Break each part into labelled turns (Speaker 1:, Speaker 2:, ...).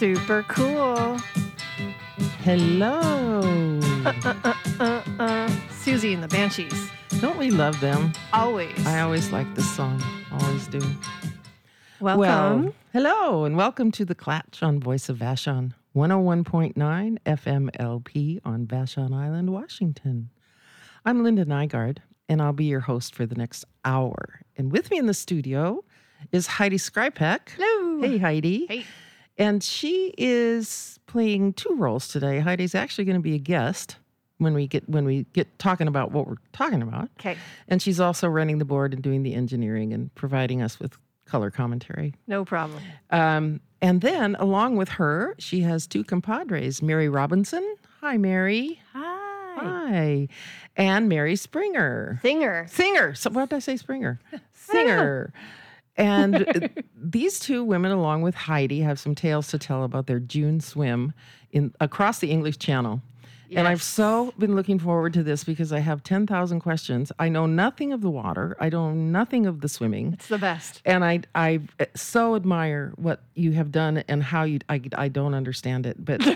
Speaker 1: Super cool.
Speaker 2: Hello.
Speaker 1: Susie and the Banshees.
Speaker 2: Don't we love them?
Speaker 1: Always.
Speaker 2: I always like this song. Always do.
Speaker 1: Welcome.
Speaker 2: Well, hello and welcome to the Clatch on Voice of Vashon, 101.9 FM LP on Vashon Island, Washington. I'm Linda Nygaard, and I'll be your host for the next hour. And with me in the studio is Heidi Skrypek.
Speaker 1: Hello.
Speaker 2: Hey, Heidi.
Speaker 1: Hey.
Speaker 2: And she is playing two roles today. Heidi's actually going to be a guest when we get talking about what we're talking about.
Speaker 1: Okay.
Speaker 2: And she's also running the board and doing the engineering and providing us with color commentary.
Speaker 1: No problem.
Speaker 2: And then along with her, she has two compadres, Mary Robinson. Hi, Mary. Hi. And Mary Springer.
Speaker 1: Singer.
Speaker 2: So what did I say, Springer? Singer. And these two women, along with Heidi, have some tales to tell about their June swim across the English Channel.
Speaker 1: Yes.
Speaker 2: And I've so been looking forward to this because I have 10,000 questions. I know nothing of the water. I know nothing of the swimming.
Speaker 1: It's the best.
Speaker 2: And I so admire what you have done and how I don't understand it, but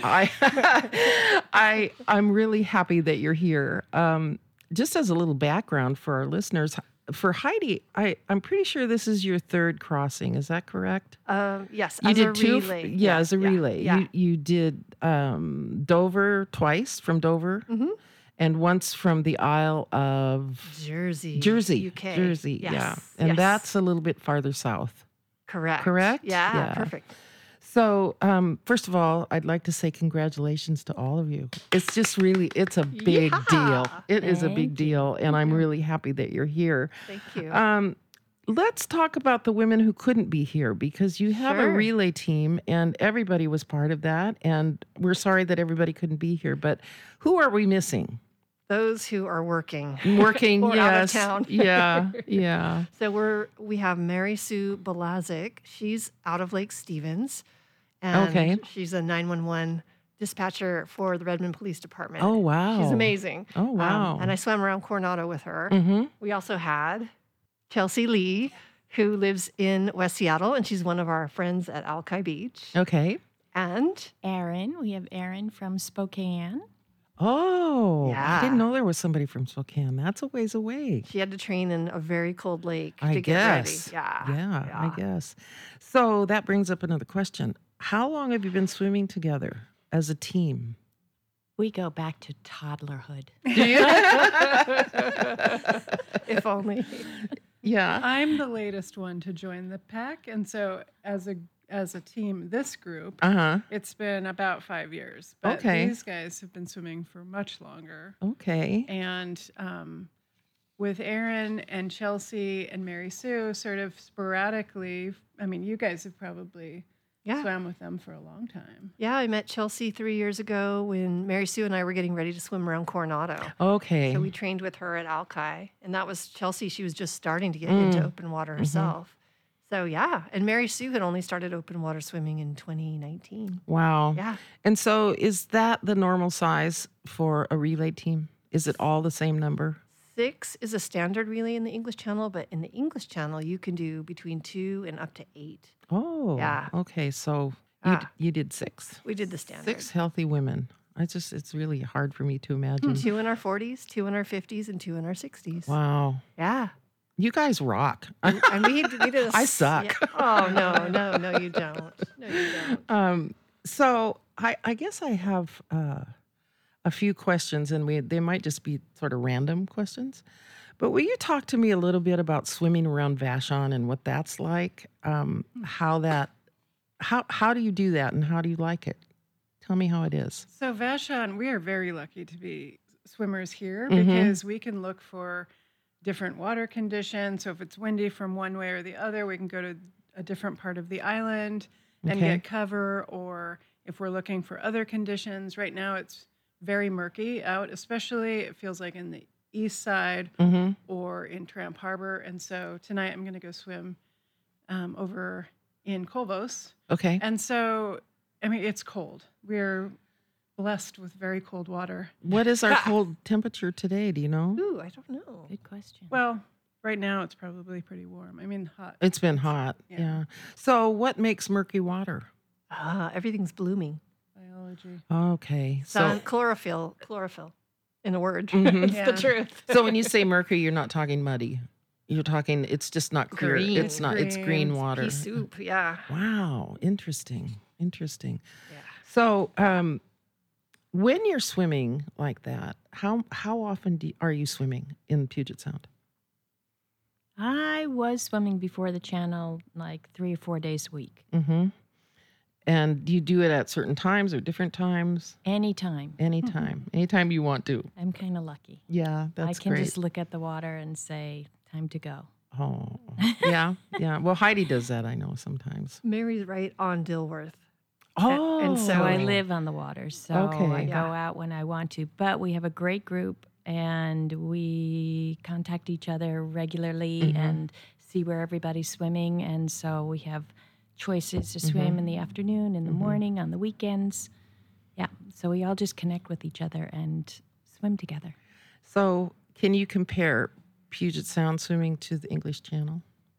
Speaker 2: I'm really happy that you're here. Just as a little background for our listeners, for Heidi, I'm pretty sure this is your third crossing. Is that correct?
Speaker 1: Yes.
Speaker 2: You
Speaker 1: as
Speaker 2: did
Speaker 1: a
Speaker 2: two.
Speaker 1: relay.
Speaker 2: Yeah, as a relay.
Speaker 1: Yeah.
Speaker 2: You did Dover twice from Dover, and once from the Isle of
Speaker 1: Jersey, UK.
Speaker 2: Jersey.
Speaker 1: Yes.
Speaker 2: Yeah, and that's a little bit farther south.
Speaker 1: Correct. Yeah. Perfect.
Speaker 2: So, first of all, I'd like to say congratulations to all of you. It's just it's a big deal. It is a big deal, and I'm really happy that you're here.
Speaker 1: Thank you.
Speaker 2: Let's talk about the women who couldn't be here because you have a relay team, and everybody was part of that, and we're sorry that everybody couldn't be here, but who are we missing?
Speaker 1: Those who are working.
Speaker 2: Or
Speaker 1: yes. Out of town.
Speaker 2: Yeah.
Speaker 1: So we have Mary Sue Balazic. She's out of Lake Stevens. And she's a 911 dispatcher for the Redmond Police Department.
Speaker 2: Oh, wow.
Speaker 1: She's amazing.
Speaker 2: Oh, wow.
Speaker 1: And I swam around Coronado with her.
Speaker 2: Mm-hmm.
Speaker 1: We also had Chelsea Lee, who lives in West Seattle, and she's one of our friends at Alki Beach.
Speaker 2: Okay.
Speaker 1: And
Speaker 3: Erin. We have Erin from Spokane.
Speaker 2: Oh,
Speaker 1: yeah.
Speaker 2: I didn't know there was somebody from Spokane. That's a ways away.
Speaker 1: She had to train in a very cold lake
Speaker 2: I
Speaker 1: to
Speaker 2: guess.
Speaker 1: get ready.
Speaker 2: Yeah, I guess. So that brings up another question. How long have you been swimming together as a team?
Speaker 3: We go back to toddlerhood.
Speaker 2: Do you?
Speaker 1: If only.
Speaker 2: Yeah.
Speaker 4: I'm the latest one to join the pack, and so as a team, this group, it's been about 5 years. But these guys have been swimming for much longer.
Speaker 2: Okay.
Speaker 4: And with Erin and Chelsea and Mary Sue, sort of sporadically, I mean, you guys have probably swam with them for a long time.
Speaker 1: Yeah, I met Chelsea 3 years ago when Mary Sue and I were getting ready to swim around Coronado.
Speaker 2: Okay.
Speaker 1: So we trained with her at Alki. And that was Chelsea. She was just starting to get into open water herself. So, yeah. And Mary Sue had only started open water swimming in 2019.
Speaker 2: Wow.
Speaker 1: Yeah.
Speaker 2: And so is that the normal size for a relay team? Is it all the same number?
Speaker 1: 6 is a standard relay in the English Channel, but in the English Channel, you can do between 2 and up to 8.
Speaker 2: Oh.
Speaker 1: Yeah.
Speaker 2: Okay. So you did 6.
Speaker 1: We did the standard.
Speaker 2: 6 healthy women. It's really hard for me to imagine.
Speaker 1: 2 in our 40s, 2 in our 50s, and 2 in our 60s.
Speaker 2: Wow.
Speaker 1: Yeah.
Speaker 2: You guys rock.
Speaker 1: And we did a,
Speaker 2: I suck.
Speaker 1: Yeah. Oh, no, you don't. No, you don't.
Speaker 2: So I guess I have a few questions, and they might just be sort of random questions. But will you talk to me a little bit about swimming around Vashon and what that's like? How do you do that, and how do you like it? Tell me how it is.
Speaker 4: So Vashon, we are very lucky to be swimmers here because we can look for different water conditions. So if it's windy from one way or the other, we can go to a different part of the island and get cover. Or if we're looking for other conditions, right now it's very murky out, especially it feels like in the east side or in Tramp Harbor. And so tonight I'm going to go swim over in Colvos.
Speaker 2: Okay.
Speaker 4: And so, I mean, it's cold. We're blessed with very cold water.
Speaker 2: What is our cold temperature today? Do you know?
Speaker 1: Ooh, I don't know.
Speaker 3: Good question.
Speaker 4: Well, right now it's probably pretty warm. I mean, hot.
Speaker 2: It's been hot. Yeah. So what makes murky water?
Speaker 1: Everything's blooming.
Speaker 4: Biology.
Speaker 2: Okay.
Speaker 1: So
Speaker 2: So,
Speaker 1: chlorophyll, in a word.
Speaker 2: Mhm.
Speaker 1: It's
Speaker 4: Yeah.
Speaker 1: the truth.
Speaker 2: so when you say mercury, you're not talking muddy. You're talking, it's just not clear.
Speaker 1: Green.
Speaker 2: It's not, it's
Speaker 4: Green.
Speaker 2: green
Speaker 4: It's
Speaker 2: water.
Speaker 1: Pea soup, yeah.
Speaker 2: Wow. Interesting. Interesting.
Speaker 1: Yeah.
Speaker 2: So, when you're swimming like that, how often are you swimming in Puget Sound?
Speaker 3: I was swimming before the channel like 3 or 4 days a week.
Speaker 2: Mm-hmm. And do you do it at certain times or different times?
Speaker 3: Anytime.
Speaker 2: Anytime. Anytime you want to.
Speaker 3: I'm kind of lucky.
Speaker 2: Yeah, that's
Speaker 3: I can
Speaker 2: great.
Speaker 3: just look at the water and say, time to go.
Speaker 2: Oh, yeah, yeah. Well, Heidi does that, I know, sometimes.
Speaker 1: Mary's right on Dilworth.
Speaker 2: Oh,
Speaker 1: and
Speaker 3: So
Speaker 1: so-
Speaker 3: I live on the water, so
Speaker 2: Okay.
Speaker 3: I go
Speaker 1: Yeah.
Speaker 3: out when I want to. But we have a great group, and we contact each other regularly and see where everybody's swimming. And so we have choices to swim in the afternoon, in the morning, on the weekends. Yeah, so we all just connect with each other and swim together.
Speaker 2: So, can you compare Puget Sound swimming to the English Channel?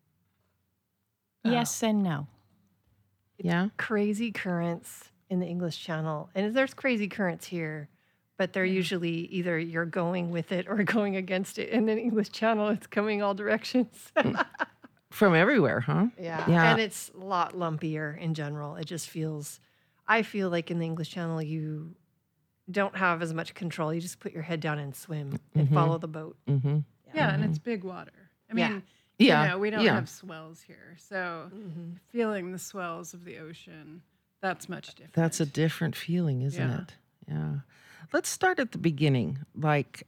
Speaker 3: Yes and no.
Speaker 2: Yeah.
Speaker 1: Crazy currents in the English Channel. And there's crazy currents here, but they're usually either you're going with it or going against it. In the English Channel, it's coming all directions.
Speaker 2: From everywhere, huh?
Speaker 1: Yeah.
Speaker 2: Yeah.
Speaker 1: And it's a lot lumpier in general. It just feels, I feel like in the English Channel, you don't have as much control. You just put your head down and swim and follow the boat.
Speaker 2: Mm-hmm.
Speaker 4: Yeah, and it's big water. I
Speaker 1: Yeah.
Speaker 4: mean,
Speaker 2: Yeah.
Speaker 4: you know, we don't
Speaker 2: yeah.
Speaker 4: have swells here. So feeling the swells of the ocean, that's much different.
Speaker 2: That's a different feeling, isn't
Speaker 4: Yeah.
Speaker 2: it? Yeah. Let's start at the beginning. Like,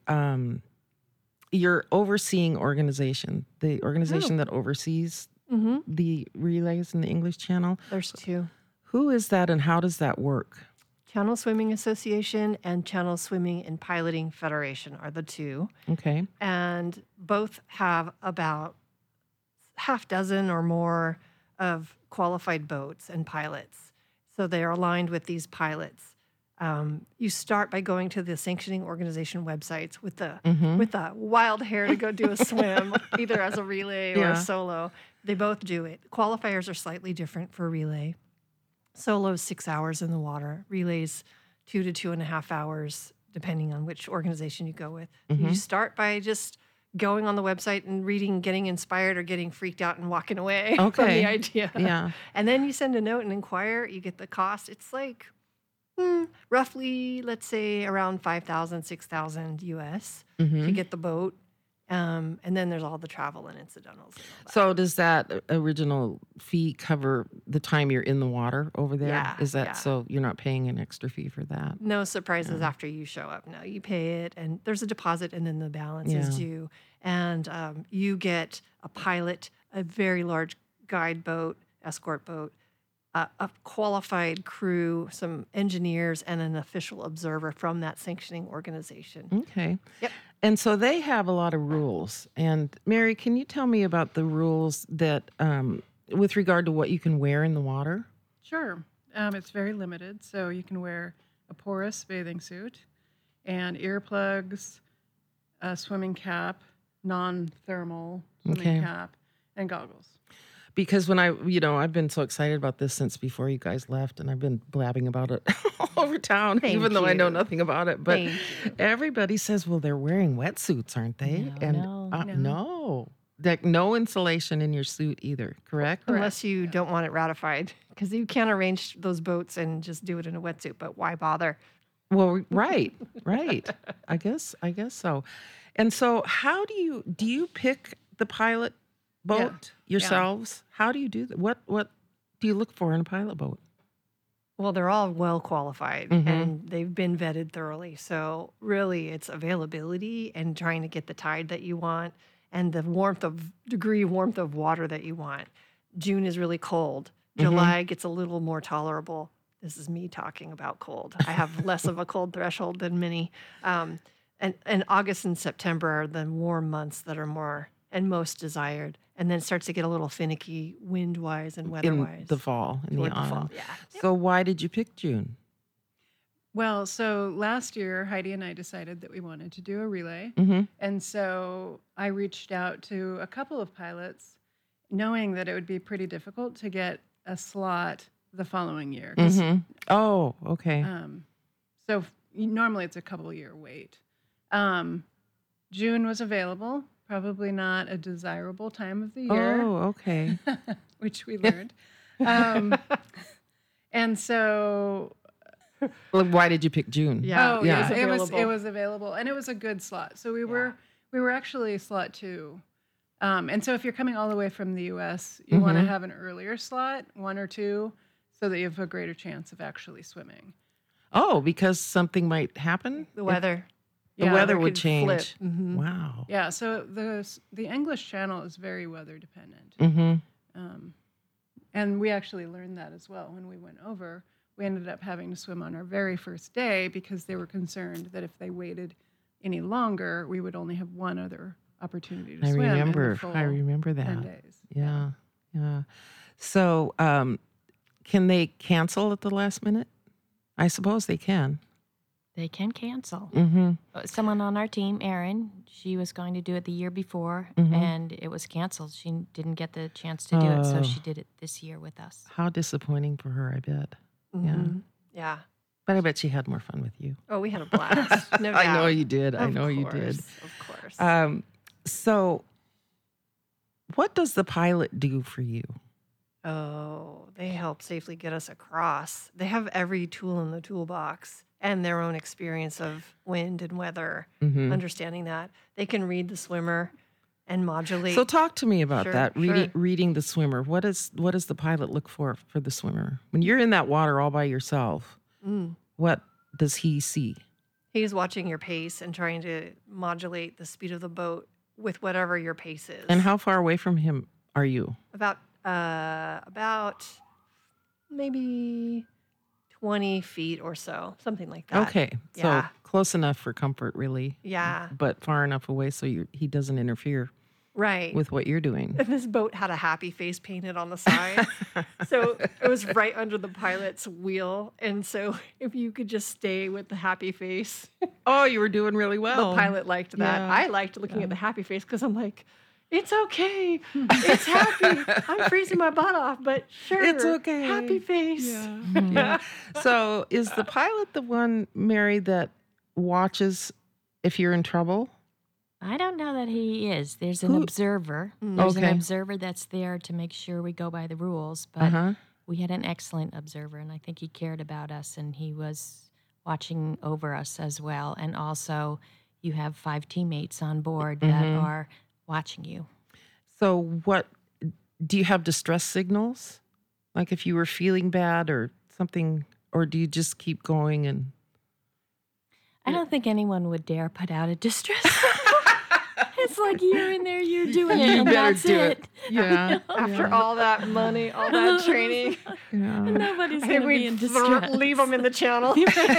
Speaker 2: your overseeing organization, the organization that oversees
Speaker 1: Mm-hmm.
Speaker 2: the relays in the English Channel.
Speaker 1: There's two.
Speaker 2: Who is that and how does that work?
Speaker 1: Channel Swimming Association and Channel Swimming and Piloting Federation are the two.
Speaker 2: Okay.
Speaker 1: And both have about half dozen or more of qualified boats and pilots. So they are aligned with these pilots. You start by going to the sanctioning organization websites with the wild hair to go do a swim, either as a relay or
Speaker 2: Yeah.
Speaker 1: a solo. They both do it. Qualifiers are slightly different for relay. Solo's 6 hours in the water. Relays 2 to 2.5 hours, depending on which organization you go with. You start by just going on the website and reading, getting inspired or getting freaked out and walking away from
Speaker 2: Okay.
Speaker 1: the idea.
Speaker 2: Yeah.
Speaker 1: And then you send a note and inquire. You get the cost. It's like roughly, let's say, around 5,000, 6,000 US to get the boat. And then there's all the travel and incidentals. And all that.
Speaker 2: So does that original fee cover the time you're in the water over there?
Speaker 1: Yeah,
Speaker 2: Is that
Speaker 1: yeah.
Speaker 2: so you're not paying an extra fee for that?
Speaker 1: No surprises after you show up. No, you pay it, and there's a deposit, and then the balance is
Speaker 2: Yeah.
Speaker 1: due. And you get a pilot, a very large guide boat, escort boat, a qualified crew, some engineers, and an official observer from that sanctioning organization.
Speaker 2: Okay.
Speaker 1: Yep.
Speaker 2: And so they have a lot of rules. And Mary, can you tell me about the rules that, with regard to what you can wear in the water?
Speaker 4: Sure. It's very limited. So you can wear a porous bathing suit and earplugs, a swimming cap, non-thermal swimming
Speaker 2: Okay.
Speaker 4: cap, and goggles.
Speaker 2: Because when I've been so excited about this since before you guys left, and I've been blabbing about it all over town,
Speaker 1: Thank
Speaker 2: even though I know
Speaker 1: you.
Speaker 2: nothing about it. But
Speaker 1: Thank
Speaker 2: everybody says, well, they're wearing wetsuits, aren't they?
Speaker 3: No,
Speaker 2: No. Like no insulation in your suit either, correct?
Speaker 1: Unless you don't want it ratified, because you can't arrange those boats and just do it in a wetsuit. But why bother?
Speaker 2: Well, right. I guess so. And so how do you pick the pilot boat yourselves? How do you do that? What do you look for in a pilot boat?
Speaker 1: Well, they're all well qualified and they've been vetted thoroughly. So really it's availability and trying to get the tide that you want and the degree of warmth of water that you want. June is really cold. July gets a little more tolerable. This is me talking about cold. I have less of a cold threshold than many. And August and September are the warm months that are more and most desired. And then it starts to get a little finicky wind-wise and
Speaker 2: In
Speaker 1: weather-wise.
Speaker 2: the fall, in the
Speaker 1: Toward the fall,
Speaker 2: autumn.
Speaker 1: yeah.
Speaker 2: So why did you pick June?
Speaker 4: Well, so last year, Heidi and I decided that we wanted to do a relay. And so I reached out to a couple of pilots, knowing that it would be pretty difficult to get a slot the following year. 'Cause,
Speaker 2: Oh, okay.
Speaker 4: So normally it's a couple year wait. June was available, probably not a desirable time of the year,
Speaker 2: Oh, okay.
Speaker 4: which we learned. And so,
Speaker 2: Well, why did you pick June?
Speaker 1: Yeah.
Speaker 4: oh
Speaker 2: Yeah.
Speaker 4: yeah,
Speaker 1: It's
Speaker 4: it was available, and it was a good slot. So we were actually slot 2. And so if you're coming all the way from the U.S., you want to have an earlier slot, 1 or 2, so that you have a greater chance of actually swimming.
Speaker 2: Oh, because something might happen?
Speaker 1: The weather.
Speaker 2: The
Speaker 4: Yeah,
Speaker 2: weather
Speaker 1: there
Speaker 2: would
Speaker 1: could flip.
Speaker 2: change.
Speaker 1: Mhm.
Speaker 2: Wow.
Speaker 4: Yeah, so the English Channel is very weather dependent. And we actually learned that as well when we went over. We ended up having to swim on our very first day because they were concerned that if they waited any longer, we would only have one other opportunity to
Speaker 2: I
Speaker 4: swim. in the
Speaker 2: remember.
Speaker 4: full
Speaker 2: I remember
Speaker 4: 10
Speaker 2: that.
Speaker 4: days.
Speaker 2: Yeah. Yeah. So, can they cancel at the last minute? I suppose they can.
Speaker 3: They can cancel.
Speaker 2: Mm-hmm.
Speaker 3: Someone on our team, Erin, she was going to do it the year before,
Speaker 2: Mm-hmm.
Speaker 3: and it was canceled. She didn't get the chance to do it, so
Speaker 2: Oh.
Speaker 3: she did it this year with us.
Speaker 2: How disappointing for her, I bet.
Speaker 1: Mhm. Yeah.
Speaker 2: But I bet she had more fun with you.
Speaker 1: Oh, we had a blast. No doubt.
Speaker 2: I know you did. I
Speaker 1: Of
Speaker 2: know you did.
Speaker 1: course, Of course.
Speaker 2: So, what does the pilot do for you?
Speaker 1: Oh, they help safely get us across. They have every tool in the toolbox and their own experience of wind and weather, understanding that. They can read the swimmer and modulate.
Speaker 2: So, talk to me about
Speaker 1: Sure,
Speaker 2: that.
Speaker 1: sure.
Speaker 2: Reading the swimmer. What does the pilot look for the swimmer when you're in that water all by yourself? What does he see?
Speaker 1: He's watching your pace and trying to modulate the speed of the boat with whatever your pace is.
Speaker 2: And how far away from him are you?
Speaker 1: About maybe 20 feet or so, something like that.
Speaker 2: Okay, so
Speaker 1: Yeah.
Speaker 2: close enough for comfort, really.
Speaker 1: Yeah.
Speaker 2: But far enough away so he doesn't interfere
Speaker 1: Right.
Speaker 2: with what you're doing.
Speaker 1: And this boat had a happy face painted on the side. So it was right under the pilot's wheel. And so if you could just stay with the happy face,
Speaker 2: Oh, you were doing really
Speaker 1: the
Speaker 2: well.
Speaker 1: pilot liked that.
Speaker 2: Yeah.
Speaker 1: I liked looking at the happy face because I'm like, it's okay. It's happy. I'm freezing my butt off, but sure.
Speaker 2: It's okay.
Speaker 1: Happy face.
Speaker 2: Yeah. So is the pilot the one, Mary, that watches if you're in trouble?
Speaker 3: I don't know that he is. There's an
Speaker 2: Who-
Speaker 3: observer. There's
Speaker 2: Okay.
Speaker 3: an observer that's there to make sure we go by the rules. But
Speaker 2: Uh-huh.
Speaker 3: we had an excellent observer, and I think he cared about us, and he was watching over us as well. And also, you have 5 teammates on board that are watching you.
Speaker 2: So what do you have distress signals? Like if you were feeling bad or something, or do you just keep going and
Speaker 3: I don't think anyone would dare put out a distress signal. It's like you're in there, you're doing it, and
Speaker 2: better
Speaker 3: that's
Speaker 2: do
Speaker 3: it.
Speaker 2: Yeah.
Speaker 1: After all that money, all that training,
Speaker 2: Yeah.
Speaker 3: Nobody's
Speaker 1: I
Speaker 3: going
Speaker 1: think
Speaker 3: to be
Speaker 1: we'd
Speaker 3: in distress.
Speaker 1: leave them in the channel.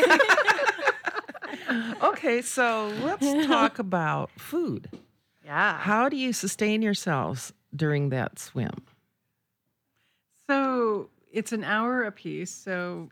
Speaker 2: Okay, so let's talk about food.
Speaker 1: Yeah.
Speaker 2: How do you sustain yourselves during that swim?
Speaker 4: So it's an hour apiece. So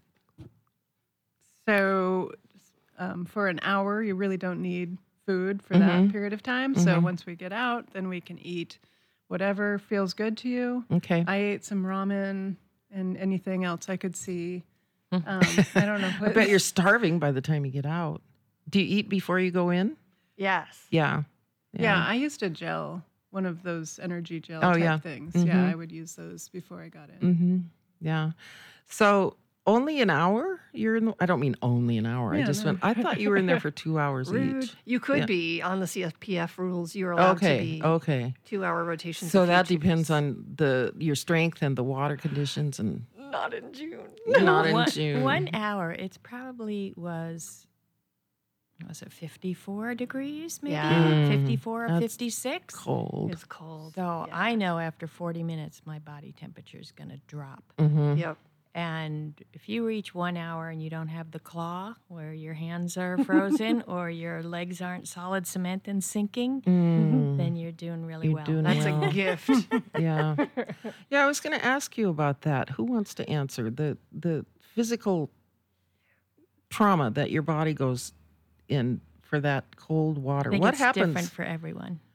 Speaker 4: for an hour, you really don't need food for that period of time. So once we get out, then we can eat whatever feels good to you.
Speaker 2: Okay.
Speaker 4: I ate some ramen and anything else I could see. I don't know.
Speaker 2: I bet you're starving by the time you get out. Do you eat before you go in?
Speaker 1: Yes.
Speaker 2: Yeah.
Speaker 4: Yeah, I used a gel, one of those energy gel
Speaker 2: Oh,
Speaker 4: type
Speaker 2: yeah.
Speaker 4: things. Yeah, I would use those before I got in.
Speaker 2: Mm-hmm. Yeah. So only an hour? You're in the, I don't mean only an hour. I
Speaker 4: Yeah,
Speaker 2: just
Speaker 4: no.
Speaker 2: went, I thought you were in there for 2 hours
Speaker 1: Rude.
Speaker 2: each.
Speaker 1: You could
Speaker 2: Yeah.
Speaker 1: be on the CSPF rules. You're allowed to
Speaker 2: Okay.
Speaker 1: be
Speaker 2: Okay.
Speaker 1: 2-hour rotations.
Speaker 2: So
Speaker 1: if you
Speaker 2: that
Speaker 1: choose.
Speaker 2: depends on your strength and the water conditions and
Speaker 1: Not in June.
Speaker 2: not in
Speaker 3: one,
Speaker 2: June.
Speaker 3: 1 hour, it probably was it 54 degrees maybe?
Speaker 1: Yeah.
Speaker 3: 54 or
Speaker 2: That's
Speaker 3: 56?
Speaker 2: cold.
Speaker 1: It's cold.
Speaker 3: So
Speaker 1: Yeah.
Speaker 3: I know after 40 minutes, my body temperature is going to drop.
Speaker 2: Mm-hmm.
Speaker 1: Yep.
Speaker 3: And if you reach 1 hour and you don't have the claw where your hands are frozen or your legs aren't solid cement and sinking, then you're doing really
Speaker 2: You're
Speaker 3: well.
Speaker 2: doing
Speaker 1: That's
Speaker 2: well.
Speaker 1: a gift.
Speaker 2: Yeah. Yeah, I was going to ask you about that. Who wants to answer the physical trauma that your body goes in for that cold water?
Speaker 3: I think
Speaker 2: What
Speaker 3: it's
Speaker 2: happens?
Speaker 3: different for everyone.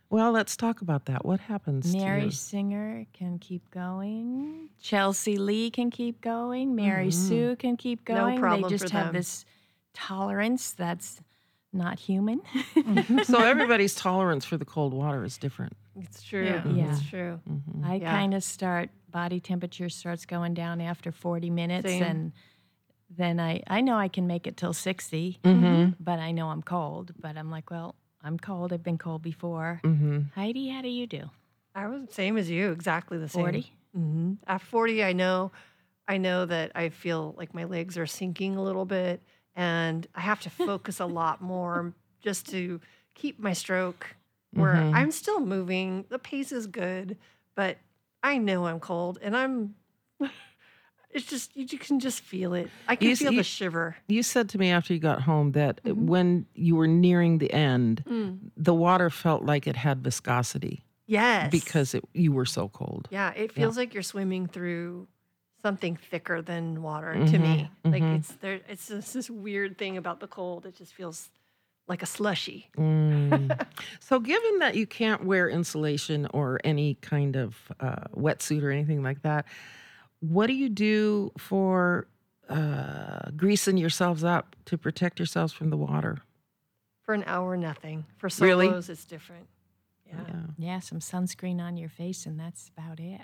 Speaker 2: Well, let's talk about that. What happens to
Speaker 3: Mary
Speaker 2: you?
Speaker 3: Singer can keep going. Chelsea Lee can keep going. Mary Sue can keep
Speaker 1: No
Speaker 3: going. They
Speaker 1: problem
Speaker 3: just
Speaker 1: for
Speaker 3: have
Speaker 1: them.
Speaker 3: this tolerance that's not human.
Speaker 2: So everybody's tolerance for the cold water is different.
Speaker 1: It's true.
Speaker 4: Yeah.
Speaker 3: Yeah.
Speaker 1: It's true.
Speaker 3: I
Speaker 1: Yeah.
Speaker 3: kind of body temperature starts going down after 40 minutes.
Speaker 1: Same.
Speaker 3: And then I know I can make it till 60, but I know I'm cold. But I'm like, well, I'm cold. I've been cold before. Heidi, how do you do?
Speaker 1: I was the same as you, exactly the same.
Speaker 3: 40?
Speaker 1: After 40, I know that I feel like my legs are sinking a little bit, and I have to focus a lot more just to keep my stroke where I'm still moving. The pace is good, but I know I'm cold, and it's just, you can just feel it. I can feel the shiver.
Speaker 2: You said to me after you got home that when you were nearing the end, the water felt like it had viscosity
Speaker 1: Yes.
Speaker 2: because you were so cold.
Speaker 1: Yeah, it feels like you're swimming through something thicker than water to me. Like it's just this weird thing about the cold. It just feels like a slushy.
Speaker 2: So given that you can't wear insulation or any kind of wetsuit or anything like that, what do you do for greasing yourselves up to protect yourselves from the water?
Speaker 1: For an hour, nothing. For
Speaker 2: Really?
Speaker 1: solos, it's different. Yeah.
Speaker 3: Yeah, some sunscreen on your face, and that's about it.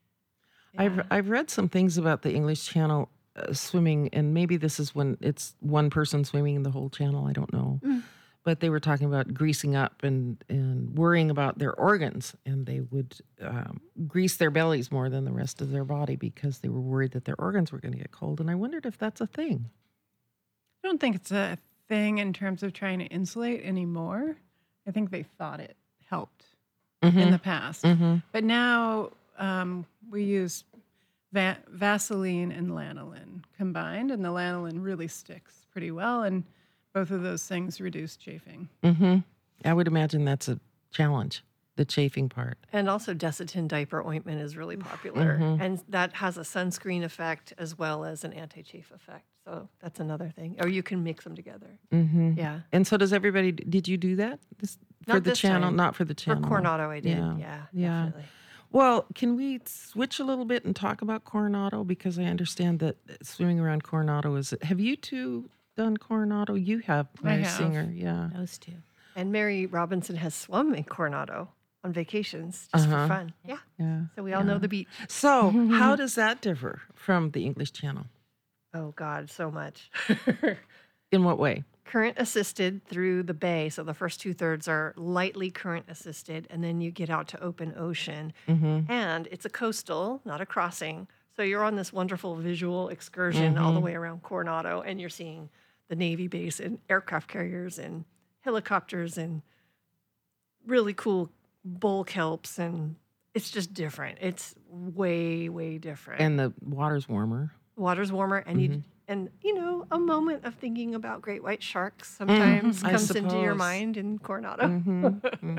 Speaker 2: I've read some things about the English Channel swimming, and maybe this is when it's one person swimming in the whole channel. I don't know. But they were talking about greasing up and worrying about their organs, and they would grease their bellies more than the rest of their body because they were worried that their organs were going to get cold. And I wondered if that's a thing.
Speaker 4: I don't think it's a thing in terms of trying to insulate anymore. I think they thought it helped in the past. But now we use Vaseline and lanolin combined, and the lanolin really sticks pretty well, and both of those things reduce chafing.
Speaker 2: I would imagine that's a challenge, the chafing part.
Speaker 1: And also Desitin diaper ointment is really popular. And that has a sunscreen effect as well as an anti-chafe effect. So that's another thing. Or you can mix them together. Yeah.
Speaker 2: And so does everybody, did you do that for
Speaker 1: Not
Speaker 2: the
Speaker 1: this
Speaker 2: channel?
Speaker 1: time.
Speaker 2: Not for the
Speaker 1: For
Speaker 2: channel.
Speaker 1: Coronado, I did.
Speaker 2: Yeah.
Speaker 1: Yeah, definitely.
Speaker 2: Well, can we switch a little bit and talk about Coronado? Because I understand that swimming around Coronado is, have you two done Coronado? You have, Mary
Speaker 4: have.
Speaker 2: Singer. Yeah.
Speaker 3: Those two.
Speaker 1: And Mary Robinson has swum in Coronado on vacations just for fun. Yeah.
Speaker 2: Yeah.
Speaker 1: So we all know the beach.
Speaker 2: So how does that differ from the English Channel?
Speaker 1: Oh, God, so much.
Speaker 2: In what way?
Speaker 1: Current assisted through the bay. So the first 2/3 are lightly current assisted, and then you get out to open ocean. And it's a coastal, not a crossing. So you're on this wonderful visual excursion all the way around Coronado, and you're seeing the Navy base and aircraft carriers and helicopters and really cool bull kelps. And it's just different. It's way, way different.
Speaker 2: And the water's warmer.
Speaker 1: Water's warmer, and a moment of thinking about great white sharks sometimes
Speaker 2: I
Speaker 1: comes into your
Speaker 2: suppose.
Speaker 1: mind in Coronado.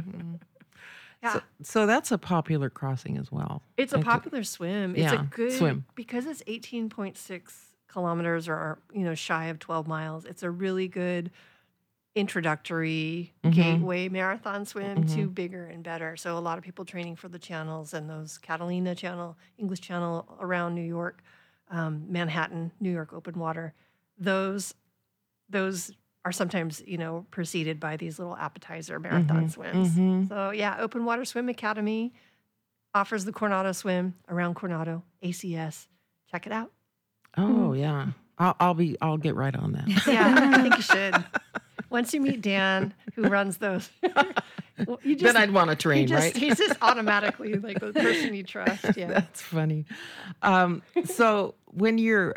Speaker 1: Yeah,
Speaker 2: So that's a popular crossing as well.
Speaker 1: it's a popular swim. It's a
Speaker 2: Yeah,
Speaker 1: good
Speaker 2: swim.
Speaker 1: because it's 18.6 kilometers or shy of 12 miles. It's a really good introductory gateway marathon swim to bigger and better. So a lot of people training for the channels and those Catalina Channel, English Channel around New York, Manhattan, New York open water. Those are sometimes, preceded by these little appetizer marathon swims. So yeah, Open Water Swim Academy offers the Coronado swim around Coronado, ACS. Check it out.
Speaker 2: Oh yeah. I'll get right on that.
Speaker 1: Yeah, I think you should. Once you meet Dan, who runs those, you
Speaker 2: Then I'd want to train, right?
Speaker 1: He's just automatically like the person you trust. Yeah.
Speaker 2: That's funny. So when you're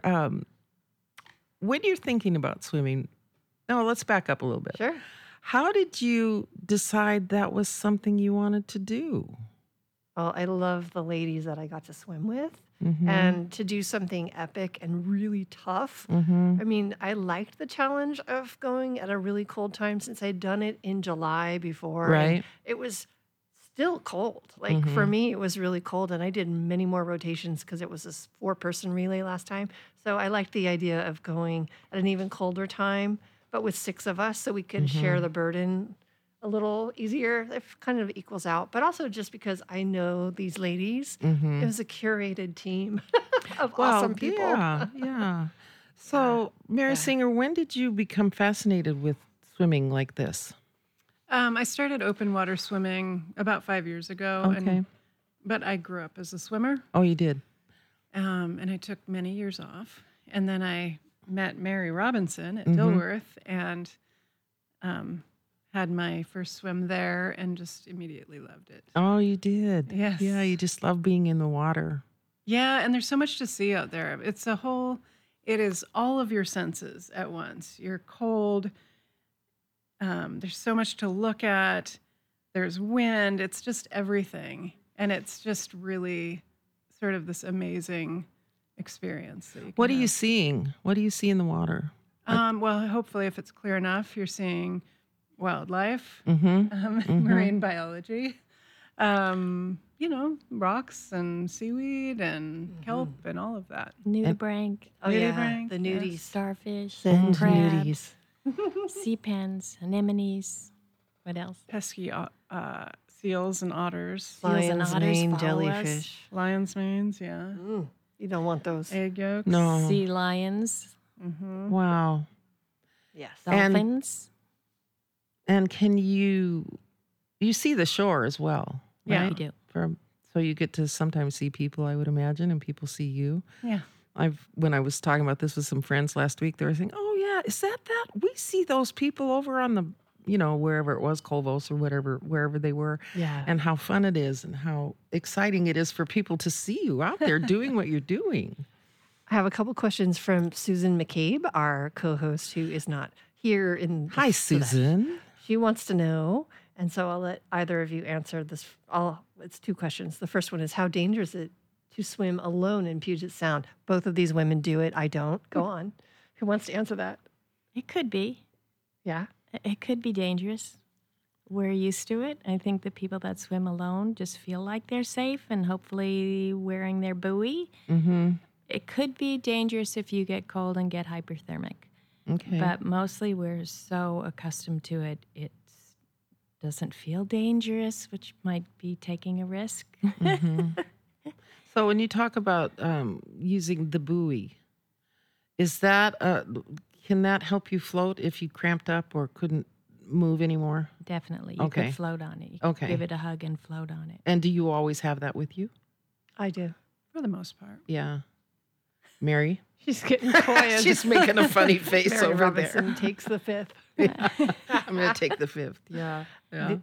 Speaker 2: thinking about swimming, let's back up a little bit.
Speaker 1: Sure.
Speaker 2: How did you decide that was something you wanted to do?
Speaker 1: Well, I love the ladies that I got to swim with. And to do something epic and really tough. I mean, I liked the challenge of going at a really cold time since I'd done it in July before. and
Speaker 2: Right.
Speaker 1: it was still cold. Like for me, it was really cold, and I did many more rotations because it was this 4-person relay last time. So I liked the idea of going at an even colder time, but with 6 of us so we could share the burden a little easier. It kind of equals out, but also just because I know these ladies, it was a curated team of awesome people.
Speaker 2: Yeah. So, Mary Singer, when did you become fascinated with swimming like this?
Speaker 4: I started open water swimming about 5 years ago.
Speaker 2: Okay.
Speaker 4: But I grew up as a swimmer,
Speaker 2: Oh, you did?
Speaker 4: and I took many years off. And then I met Mary Robinson at Dilworth and had my first swim there and just immediately loved it.
Speaker 2: Oh, you did?
Speaker 4: Yes.
Speaker 2: Yeah, you just love being in the water.
Speaker 4: Yeah, and there's so much to see out there. It is all of your senses at once. You're cold. There's so much to look at. There's wind. It's just everything. And it's just really sort of this amazing experience. That you
Speaker 2: What are
Speaker 4: can
Speaker 2: you
Speaker 4: have.
Speaker 2: seeing? What do you see in the water?
Speaker 4: Well, hopefully, if it's clear enough, you're seeing wildlife, marine biology, rocks and seaweed and kelp and all of that.
Speaker 3: Nudibranch,
Speaker 1: Oh yeah,
Speaker 4: Nudibranch,
Speaker 1: the
Speaker 4: yes.
Speaker 1: nudies.
Speaker 3: starfish,
Speaker 1: Send
Speaker 3: crabs,
Speaker 1: nudies.
Speaker 3: sea pens, anemones. What else?
Speaker 4: Pesky seals and otters,
Speaker 3: Seals and
Speaker 1: Lion's
Speaker 3: otters
Speaker 1: mane
Speaker 3: follow us.
Speaker 1: jellyfish.
Speaker 4: lion's manes, yeah,
Speaker 1: You don't want those.
Speaker 4: egg yolks.
Speaker 2: No.
Speaker 3: Sea lions,
Speaker 2: Wow.
Speaker 1: Yes.
Speaker 2: And-
Speaker 3: dolphins.
Speaker 2: And can you see the shore as well?
Speaker 4: Yeah.
Speaker 3: We do.
Speaker 2: So you get to sometimes see people, I would imagine, and people see you.
Speaker 4: Yeah.
Speaker 2: When I was talking about this with some friends last week, they were saying, "Oh yeah, is that? We see those people over on the, wherever it was, Colvos or wherever they were,
Speaker 1: Yeah.
Speaker 2: and how fun it is, and how exciting it is for people to see you out there doing what you're doing."
Speaker 1: I have a couple questions from Susan McCabe, our co-host, who is not here in.
Speaker 2: Hi, Susan.
Speaker 1: She wants to know, and so I'll let either of you answer this. It's two questions. The first one is, how dangerous is it to swim alone in Puget Sound? Both of these women do it. I don't. Go on. Who wants to answer that?
Speaker 3: It could be.
Speaker 1: Yeah.
Speaker 3: It could be dangerous. We're used to it. I think the people that swim alone just feel like they're safe and hopefully wearing their buoy.
Speaker 2: Mm-hmm.
Speaker 3: It could be dangerous if you get cold and get hyperthermic.
Speaker 2: Okay.
Speaker 3: But mostly we're so accustomed to it, it doesn't feel dangerous, which might be taking a risk.
Speaker 2: So when you talk about using the buoy, is that can that help you float if you cramped up or couldn't move anymore?
Speaker 3: Definitely. You
Speaker 2: Okay.
Speaker 3: could float on it. You could
Speaker 2: Okay.
Speaker 3: give it a hug and float on it.
Speaker 2: And do you always have that with you?
Speaker 1: I do.
Speaker 4: For the most part.
Speaker 2: Yeah. Mary?
Speaker 1: She's getting quiet.
Speaker 2: She's making a funny face
Speaker 1: Mary
Speaker 2: over
Speaker 1: Robinson takes the fifth.
Speaker 2: there. I'm going to take the fifth. Yeah. Yeah.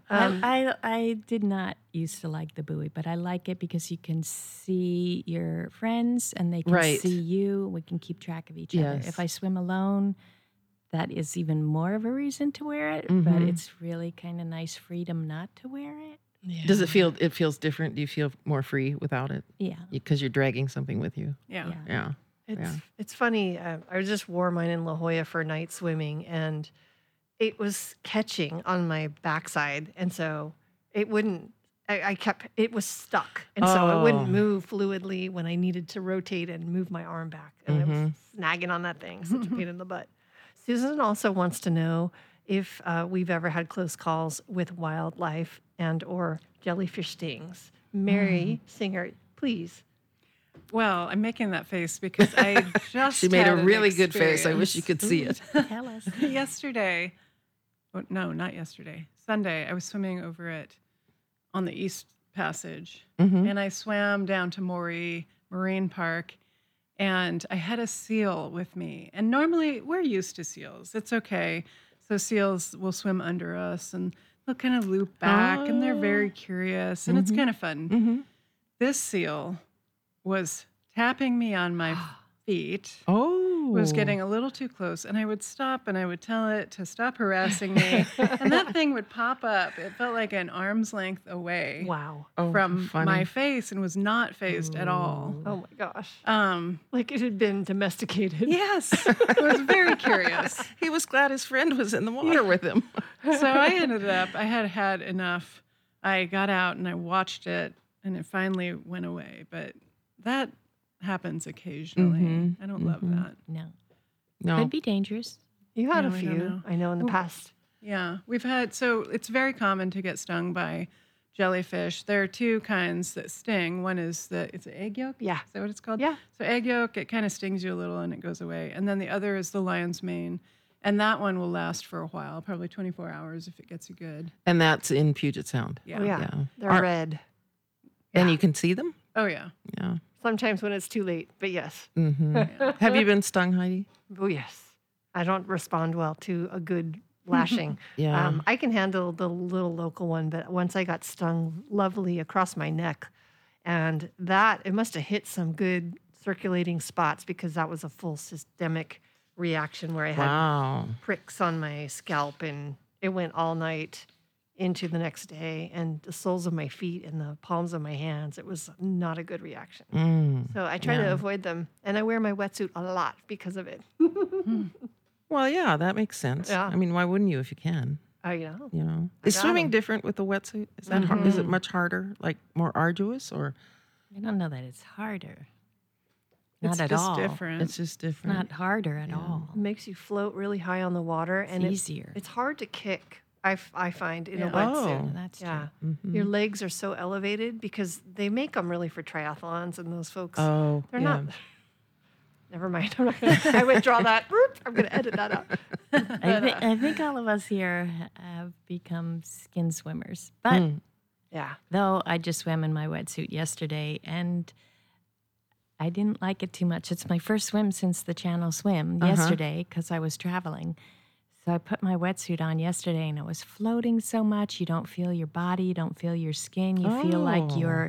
Speaker 3: I did not used to like the buoy, but I like it because you can see your friends and they can
Speaker 2: Right.
Speaker 3: see you. We can keep track of each other.
Speaker 2: Yes.
Speaker 3: If I swim alone, that is even more of a reason to wear it, but
Speaker 2: Mhm.
Speaker 3: it's really kind of nice freedom not to wear it.
Speaker 1: Yeah.
Speaker 2: Does it feels different? Do you feel more free without it?
Speaker 3: Yeah.
Speaker 2: Because you're dragging something with you.
Speaker 4: Yeah.
Speaker 2: Yeah.
Speaker 1: It's funny. I just wore mine in La Jolla for night swimming, and it was catching on my backside, and so it wouldn't. It was stuck, and so it
Speaker 2: Oh.
Speaker 1: wouldn't move fluidly when I needed to rotate and move my arm back, and it was snagging on that thing, such a pain in the butt. Susan also wants to know if we've ever had close calls with wildlife and or jellyfish stings. Mary Singer, please.
Speaker 4: Well, I'm making that face because I just
Speaker 2: She made
Speaker 4: had
Speaker 2: a
Speaker 4: an
Speaker 2: really good face. I wish you could see it.
Speaker 3: Tell us.
Speaker 4: yesterday. No, not yesterday. Sunday, I was swimming on the East Passage, and I swam down to Moree Marine Park, and I had a seal with me. And normally, we're used to seals. It's okay. So seals will swim under us, and they'll kind of loop back, and they're very curious, and it's kind of fun. This seal was tapping me on my feet.
Speaker 2: Oh.
Speaker 4: Was getting a little too close, and I would stop and I would tell it to stop harassing me, and that thing would pop up. It felt like an arm's length away
Speaker 1: Wow.
Speaker 4: from
Speaker 2: funny.
Speaker 4: my face and was not phased at all.
Speaker 1: Oh my gosh.
Speaker 4: Um,
Speaker 1: Like it had been domesticated.
Speaker 4: yes, I was very curious.
Speaker 2: He was glad his friend was in the water with him.
Speaker 4: So I ended up, I had had enough. I got out and I watched it, and it finally went away. But that happens occasionally. I don't love that.
Speaker 3: No.
Speaker 2: No.
Speaker 3: Could be dangerous.
Speaker 1: You had
Speaker 4: No,
Speaker 1: a
Speaker 4: I don't
Speaker 1: few,
Speaker 4: know.
Speaker 1: I know, in the past.
Speaker 4: Yeah, so it's very common to get stung by jellyfish. There are two kinds that sting. One is it's an egg yolk.
Speaker 1: Yeah.
Speaker 4: Is that what it's called?
Speaker 1: Yeah.
Speaker 4: So egg yolk, it kind of stings you a little and it goes away. And then the other is the lion's mane. And that one will last for a while, probably 24 hours if it gets you good.
Speaker 2: And that's in Puget Sound.
Speaker 4: Yeah.
Speaker 1: Oh, yeah.
Speaker 2: Yeah.
Speaker 1: They're red.
Speaker 2: And you can see them?
Speaker 4: Oh, yeah.
Speaker 2: Yeah.
Speaker 1: Sometimes when it's too late, but yes.
Speaker 2: Hmm. Have you been stung, Heidi?
Speaker 1: Oh, yes. I don't respond well to a good lashing.
Speaker 2: Yeah.
Speaker 1: I can handle the little local one, but once I got stung lovely across my neck, and it must have hit some good circulating spots because that was a full systemic reaction where I had
Speaker 2: Wow.
Speaker 1: pricks on my scalp, and it went all night into the next day, and the soles of my feet and the palms of my hands. It was not a good reaction.
Speaker 2: Mm.
Speaker 1: So I try to avoid them, and I wear my wetsuit a lot because of it.
Speaker 2: Well, yeah, that makes sense.
Speaker 1: Yeah.
Speaker 2: I mean, why wouldn't you if you can?
Speaker 1: I know.
Speaker 2: You know,
Speaker 1: I
Speaker 2: is
Speaker 1: got
Speaker 2: swimming
Speaker 1: 'em.
Speaker 2: different with the wetsuit? Is that hard? Is it much harder, like more arduous, or
Speaker 3: I don't know that it's harder.
Speaker 4: It's
Speaker 3: Not at
Speaker 4: just
Speaker 3: all.
Speaker 4: different.
Speaker 2: it's just
Speaker 3: It's
Speaker 2: different?
Speaker 3: not harder at all.
Speaker 1: It makes you float really high on the water, and
Speaker 3: It's easier.
Speaker 1: It's hard to kick. I find in a
Speaker 4: Yeah.
Speaker 1: wetsuit.
Speaker 2: Oh.
Speaker 3: That's true.
Speaker 1: Yeah,
Speaker 2: Mhm.
Speaker 1: your legs are so elevated because they make them really for triathlons, and those folks
Speaker 2: Oh,
Speaker 1: they're
Speaker 2: yeah.
Speaker 1: not. Never mind. I'm not gonna, I withdraw that. Whoop, I'm going to edit that out.
Speaker 3: I think all of us here have become skin swimmers. But
Speaker 2: Mm.
Speaker 1: Yeah.
Speaker 3: though I just swam in my wetsuit yesterday and I didn't like it too much. It's my first swim since the Channel Swim yesterday because I was traveling. So I put my wetsuit on yesterday and it was floating so much. You don't feel your body, you don't feel your skin. You feel like
Speaker 2: Oh.
Speaker 3: you're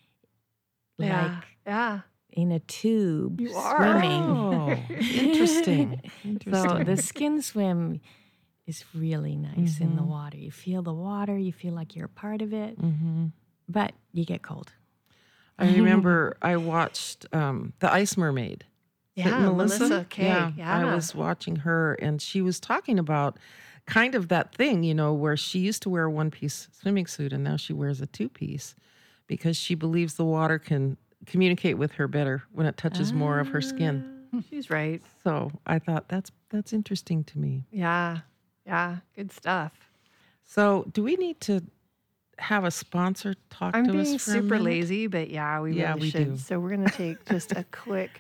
Speaker 1: Yeah.
Speaker 3: like
Speaker 1: Yeah.
Speaker 3: in a tube
Speaker 1: You are.
Speaker 3: swimming.
Speaker 2: Oh, interesting. Interesting.
Speaker 3: So the skin swim is really nice in the water. You feel the water, you feel like you're a part of it, but you get cold.
Speaker 2: I remember I watched The Ice Mermaid. Is it
Speaker 1: Yeah, Melissa Kay.
Speaker 2: I
Speaker 1: Yeah.
Speaker 2: was watching her, and she was talking about kind of that thing, you know, where she used to wear a one-piece swimming suit, and now she wears a two-piece because she believes the water can communicate with her better when it touches more of her skin.
Speaker 1: She's right.
Speaker 2: So I thought that's interesting to me.
Speaker 1: Yeah. Yeah. Good stuff.
Speaker 2: So do we need to have a sponsor talk
Speaker 1: I'm
Speaker 2: to us
Speaker 1: being
Speaker 2: for a
Speaker 1: super
Speaker 2: minute?
Speaker 1: lazy, but yeah, we
Speaker 2: Yeah,
Speaker 1: really
Speaker 2: we
Speaker 1: should.
Speaker 2: do.
Speaker 1: So we're going to take just a quick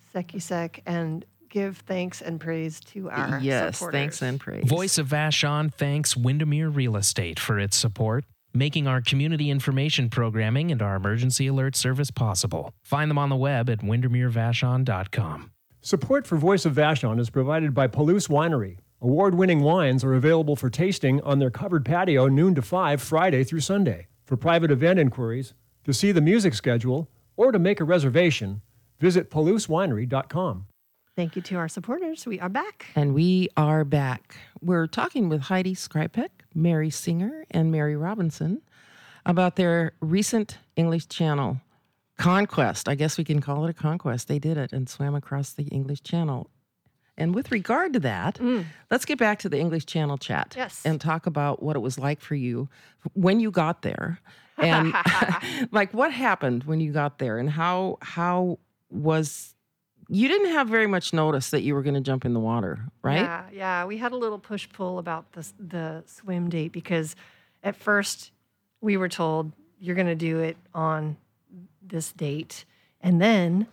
Speaker 1: sec and give thanks and praise to our
Speaker 2: Yes,
Speaker 1: supporters.
Speaker 2: thanks and praise.
Speaker 5: Voice of Vashon thanks Windermere Real Estate for its support, making our community information programming and our emergency alert service possible. Find them on the web at windermerevashon.com.
Speaker 6: Support for Voice of Vashon is provided by Palouse Winery. Award-winning wines are available for tasting on their covered patio noon to 5 Friday through Sunday. For private event inquiries, to see the music schedule, or to make a reservation, visit palousewinery.com.
Speaker 1: Thank you to our supporters. We are back.
Speaker 2: And we are back. We're talking with Heidi Skripek, Mary Singer, and Mary Robinson about their recent English Channel conquest. I guess we can call it a conquest. They did it and swam across the English Channel. And with regard to that, let's get back to the English Channel chat.
Speaker 1: Yes.
Speaker 2: And talk about what it was like for you when you got there. And like what happened when you got there, and how was... You didn't have very much notice that you were going to jump in the water, right?
Speaker 1: Yeah. We had a little push-pull about the swim date because at first we were told you're going to do it on this date. And then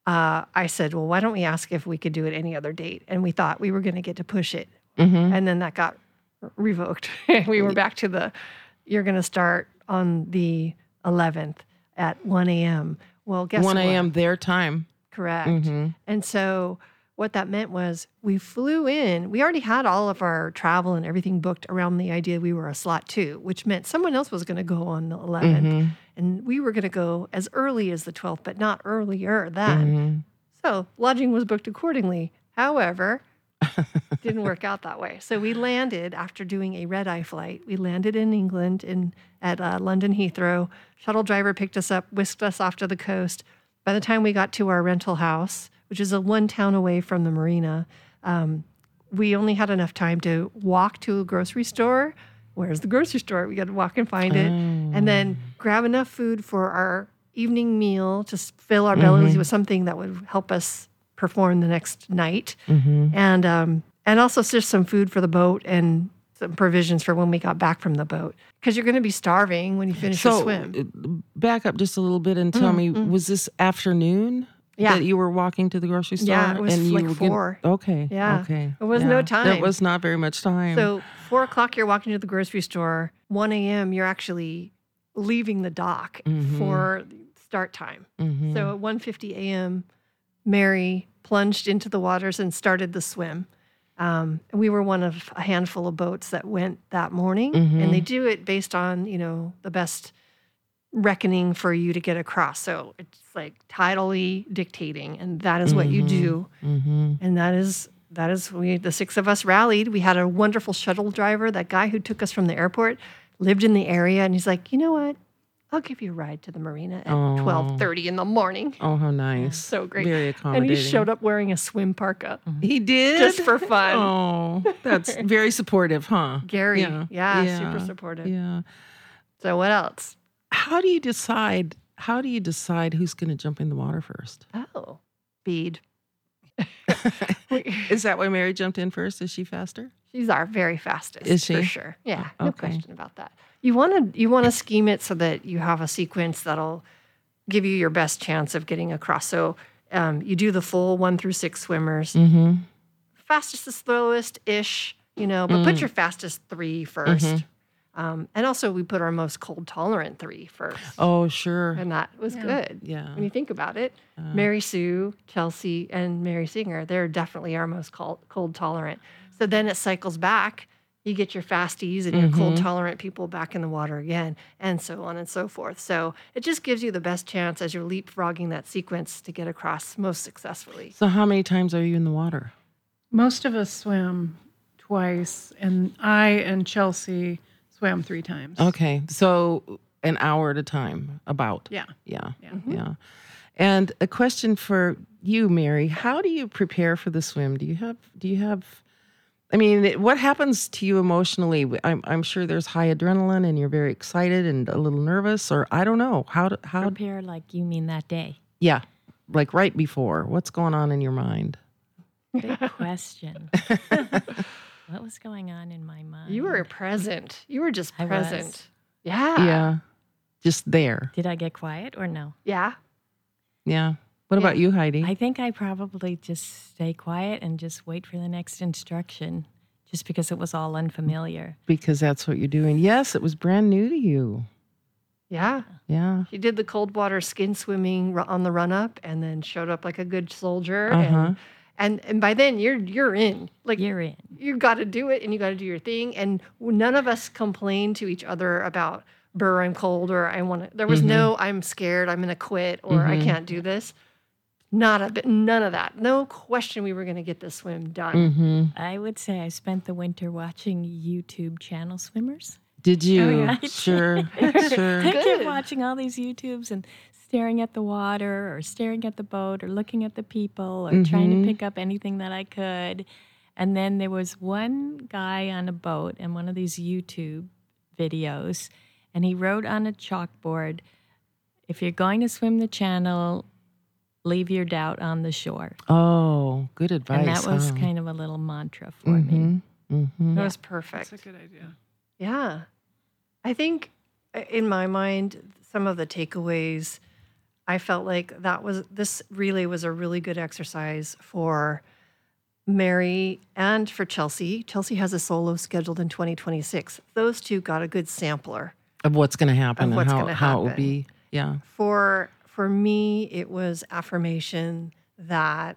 Speaker 1: I said, well, why don't we ask if we could do it any other date? And we thought we were going to get to push it. And then that got revoked. We were back to you're going to start on the 11th at 1 a.m. Well, guess
Speaker 2: 1
Speaker 1: what?
Speaker 2: a.m. their time.
Speaker 1: Correct. And so what that meant was we flew in. We already had all of our travel and everything booked around the idea we were a slot 2, which meant someone else was going to go on the 11th. And we were going to go as early as the 12th, but not earlier than. So lodging was booked accordingly. However, didn't work out that way. So we landed after doing a red-eye flight. We landed in England at London Heathrow. Shuttle driver picked us up, whisked us off to the coast. By the time we got to our rental house, which is one town away from the marina, we only had enough time to walk to a grocery store. Where's the grocery store? We got to walk and find it. And then grab enough food for our evening meal to fill our bellies with something that would help us perform the next night. And also just some food for the boat and some provisions for when we got back from the boat because you're going to be starving when you finish your swim.
Speaker 2: Back up just a little bit and tell me, was this afternoon that you were walking to the grocery store?
Speaker 1: Yeah, it was
Speaker 2: and
Speaker 1: like
Speaker 2: you
Speaker 1: 4.
Speaker 2: Okay.
Speaker 1: Yeah.
Speaker 2: Okay.
Speaker 1: It was no time.
Speaker 2: That was not very much time.
Speaker 1: So 4 o'clock, you're walking to the grocery store. 1 a.m., you're actually leaving the dock for start time. So at 1:50 a.m., Mary plunged into the waters and started the swim. We were one of a handful of boats that went that morning, and they do it based on, the best reckoning for you to get across. So it's like tidally dictating, and that is what you do. And that is the 6 of us rallied. We had a wonderful shuttle driver. That guy who took us from the airport lived in the area, and he's like, you know what? I'll give you a ride to the marina at 12:30 in the morning.
Speaker 2: Oh, how nice.
Speaker 1: So great.
Speaker 2: Very
Speaker 1: And
Speaker 2: accommodating.
Speaker 1: he showed up wearing a swim parka.
Speaker 2: He did?
Speaker 1: Just for fun.
Speaker 2: Oh, that's very supportive, huh?
Speaker 1: Gary. Yeah, super supportive.
Speaker 2: Yeah.
Speaker 1: So what else?
Speaker 2: How do you decide who's going to jump in the water first?
Speaker 1: Oh, Bede.
Speaker 2: Is that why Mary jumped in first? Is she faster?
Speaker 1: She's our very fastest.
Speaker 2: Is she?
Speaker 1: For sure. Yeah, no
Speaker 2: Okay.
Speaker 1: question about that. You want to scheme it so that you have a sequence that'll give you your best chance of getting across. So you do the full 1 through 6 swimmers. Fastest to slowest ish, but put your fastest 3 first. And also we put our most cold tolerant 3 first.
Speaker 2: Oh, sure.
Speaker 1: And that was good.
Speaker 2: Yeah.
Speaker 1: When you think about it, Mary Sue, Chelsea, and Mary Singer, they're definitely our most cold tolerant. So then it cycles back. You get your fasties and your cold tolerant people back in the water again, and so on and so forth. So it just gives you the best chance as you're leapfrogging that sequence to get across most successfully.
Speaker 2: So how many times are you in the water?
Speaker 4: Most of us swim twice, and I and Chelsea swam 3 times.
Speaker 2: Okay. So an hour at a time, about.
Speaker 4: Yeah.
Speaker 2: Yeah. Yeah. And a question for you, Mary. How do you prepare for the swim? Do you have I mean, what happens to you emotionally? I'm sure there's high adrenaline and you're very excited and a little nervous, or I don't know. How
Speaker 3: Prepare like you mean that day.
Speaker 2: Yeah, like right before. What's going on in your mind?
Speaker 3: Good question. What was going on in my mind?
Speaker 1: You were present. You were just
Speaker 3: I
Speaker 1: present.
Speaker 3: was.
Speaker 1: Yeah.
Speaker 2: Yeah, just there.
Speaker 3: Did I get quiet or no?
Speaker 1: Yeah.
Speaker 2: Yeah. What about you, Heidi?
Speaker 3: I think I probably just stay quiet and just wait for the next instruction just because it was all unfamiliar.
Speaker 2: Because that's what you're doing. Yes, it was brand new to you.
Speaker 1: Yeah.
Speaker 2: Yeah.
Speaker 1: She did the cold water skin swimming on the run up and then showed up like a good soldier. And by then you're in. Like
Speaker 3: You're in.
Speaker 1: you got to do it and you got to do your thing. And none of us complained to each other about, "Burr, I'm cold," or "I want to." There was no, "I'm scared, I'm going to quit," or "I can't do this." None of that. No question we were going to get this swim done.
Speaker 3: I would say I spent the winter watching YouTube channel swimmers.
Speaker 2: Did you?
Speaker 3: yeah.
Speaker 2: Sure. Sure.
Speaker 3: I kept watching all these YouTubes and staring at the water or staring at the boat or looking at the people or trying to pick up anything that I could. And then there was one guy on a boat in one of these YouTube videos, and he wrote on a chalkboard, "If you're going to swim the channel, leave your doubt on the shore."
Speaker 2: Oh, good advice.
Speaker 3: And that was
Speaker 2: huh?
Speaker 3: kind of a little mantra for me.
Speaker 1: That was perfect.
Speaker 4: That's a good idea.
Speaker 1: Yeah. I think in my mind, some of the takeaways, I felt like this relay was a really good exercise for Mary and for Chelsea. Chelsea has a solo scheduled in 2026. Those two got a good sampler.
Speaker 2: Of what's going to happen
Speaker 1: Of
Speaker 2: and
Speaker 1: what's
Speaker 2: how,
Speaker 1: gonna
Speaker 2: how it will
Speaker 1: happen.
Speaker 2: be. Yeah.
Speaker 1: For me, it was affirmation that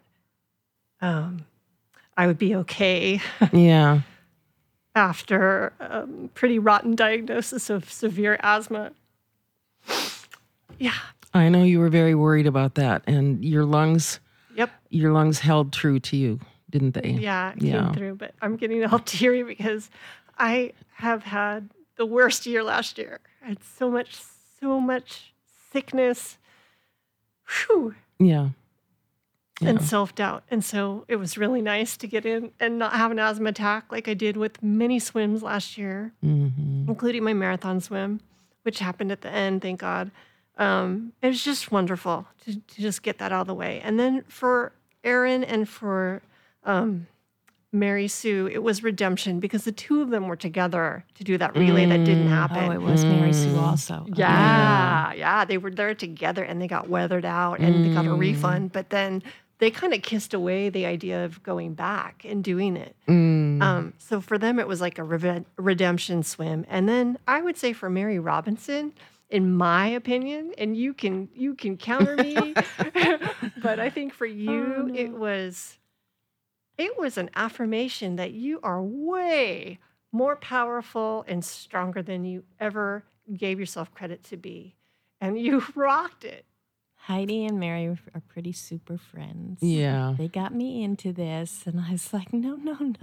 Speaker 1: I would be okay
Speaker 2: Yeah.
Speaker 1: after a pretty rotten diagnosis of severe asthma. Yeah.
Speaker 2: I know you were very worried about that, and your lungs
Speaker 1: Yep.
Speaker 2: held true to you, didn't they?
Speaker 1: Yeah, it
Speaker 2: Yeah.
Speaker 1: came through, but I'm getting all teary because I have had the worst year last year. I had so much sickness. Whew.
Speaker 2: Yeah.
Speaker 1: And self-doubt. And so it was really nice to get in and not have an asthma attack like I did with many swims last year, including my marathon swim, which happened at the end, thank God. It was just wonderful to just get that out of the way. And then for Aaron and for Mary Sue, it was redemption because the two of them were together to do that relay that didn't happen.
Speaker 3: Oh, it was Mary Sue also.
Speaker 1: Yeah, they were there together and they got weathered out and they got a refund, but then they kind of kissed away the idea of going back and doing it. So for them, it was like a redemption swim. And then I would say for Mary Robinson, in my opinion, and you can counter me, but I think for you, it was an affirmation that you are way more powerful and stronger than you ever gave yourself credit to be. And you rocked it.
Speaker 3: Heidi and Mary are pretty super friends.
Speaker 2: Yeah.
Speaker 3: They got me into this, and I was like, no.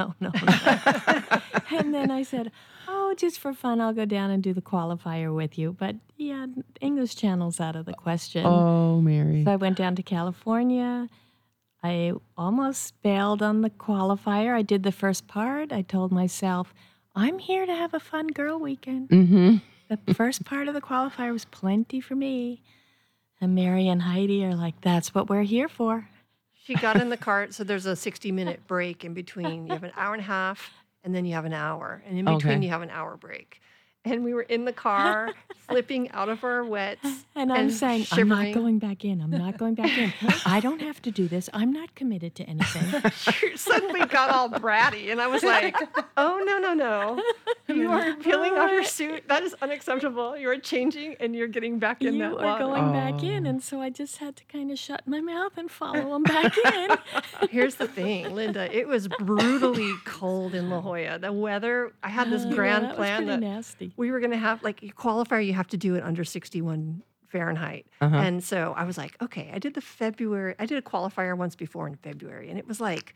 Speaker 3: And then I said, oh, just for fun, I'll go down and do the qualifier with you. But yeah, English Channel's out of the question.
Speaker 2: Oh, Mary.
Speaker 3: So I went down to California. I almost bailed on the qualifier. I did the first part. I told myself, I'm here to have a fun girl weekend. The first part of the qualifier was plenty for me. And Mary and Heidi are like, that's what we're here for.
Speaker 1: She got in the cart, so there's a 60-minute break in between. You have an hour and a half, and then you have an hour. And in between, you have an hour break. And we were in the car, slipping out of our wets.
Speaker 3: And I'm saying,
Speaker 1: shivering.
Speaker 3: I'm not going back in. I'm not going back in. I don't have to do this. I'm not committed to anything.
Speaker 1: You suddenly got all bratty. And I was like, oh, no. You are peeling off your suit. That is unacceptable. You are changing, and you're getting back in that
Speaker 3: You
Speaker 1: water.
Speaker 3: are going back in. And so I just had to kind of shut my mouth and follow them back in.
Speaker 1: Here's the thing, Linda. It was brutally cold in La Jolla. The weather, I had this grand
Speaker 3: that
Speaker 1: plan
Speaker 3: was pretty
Speaker 1: that
Speaker 3: nasty.
Speaker 1: we were going to have, like, you qualifier, you have to do it under 61 Fahrenheit. And so I was like, okay, I did a qualifier once before in February, and it was like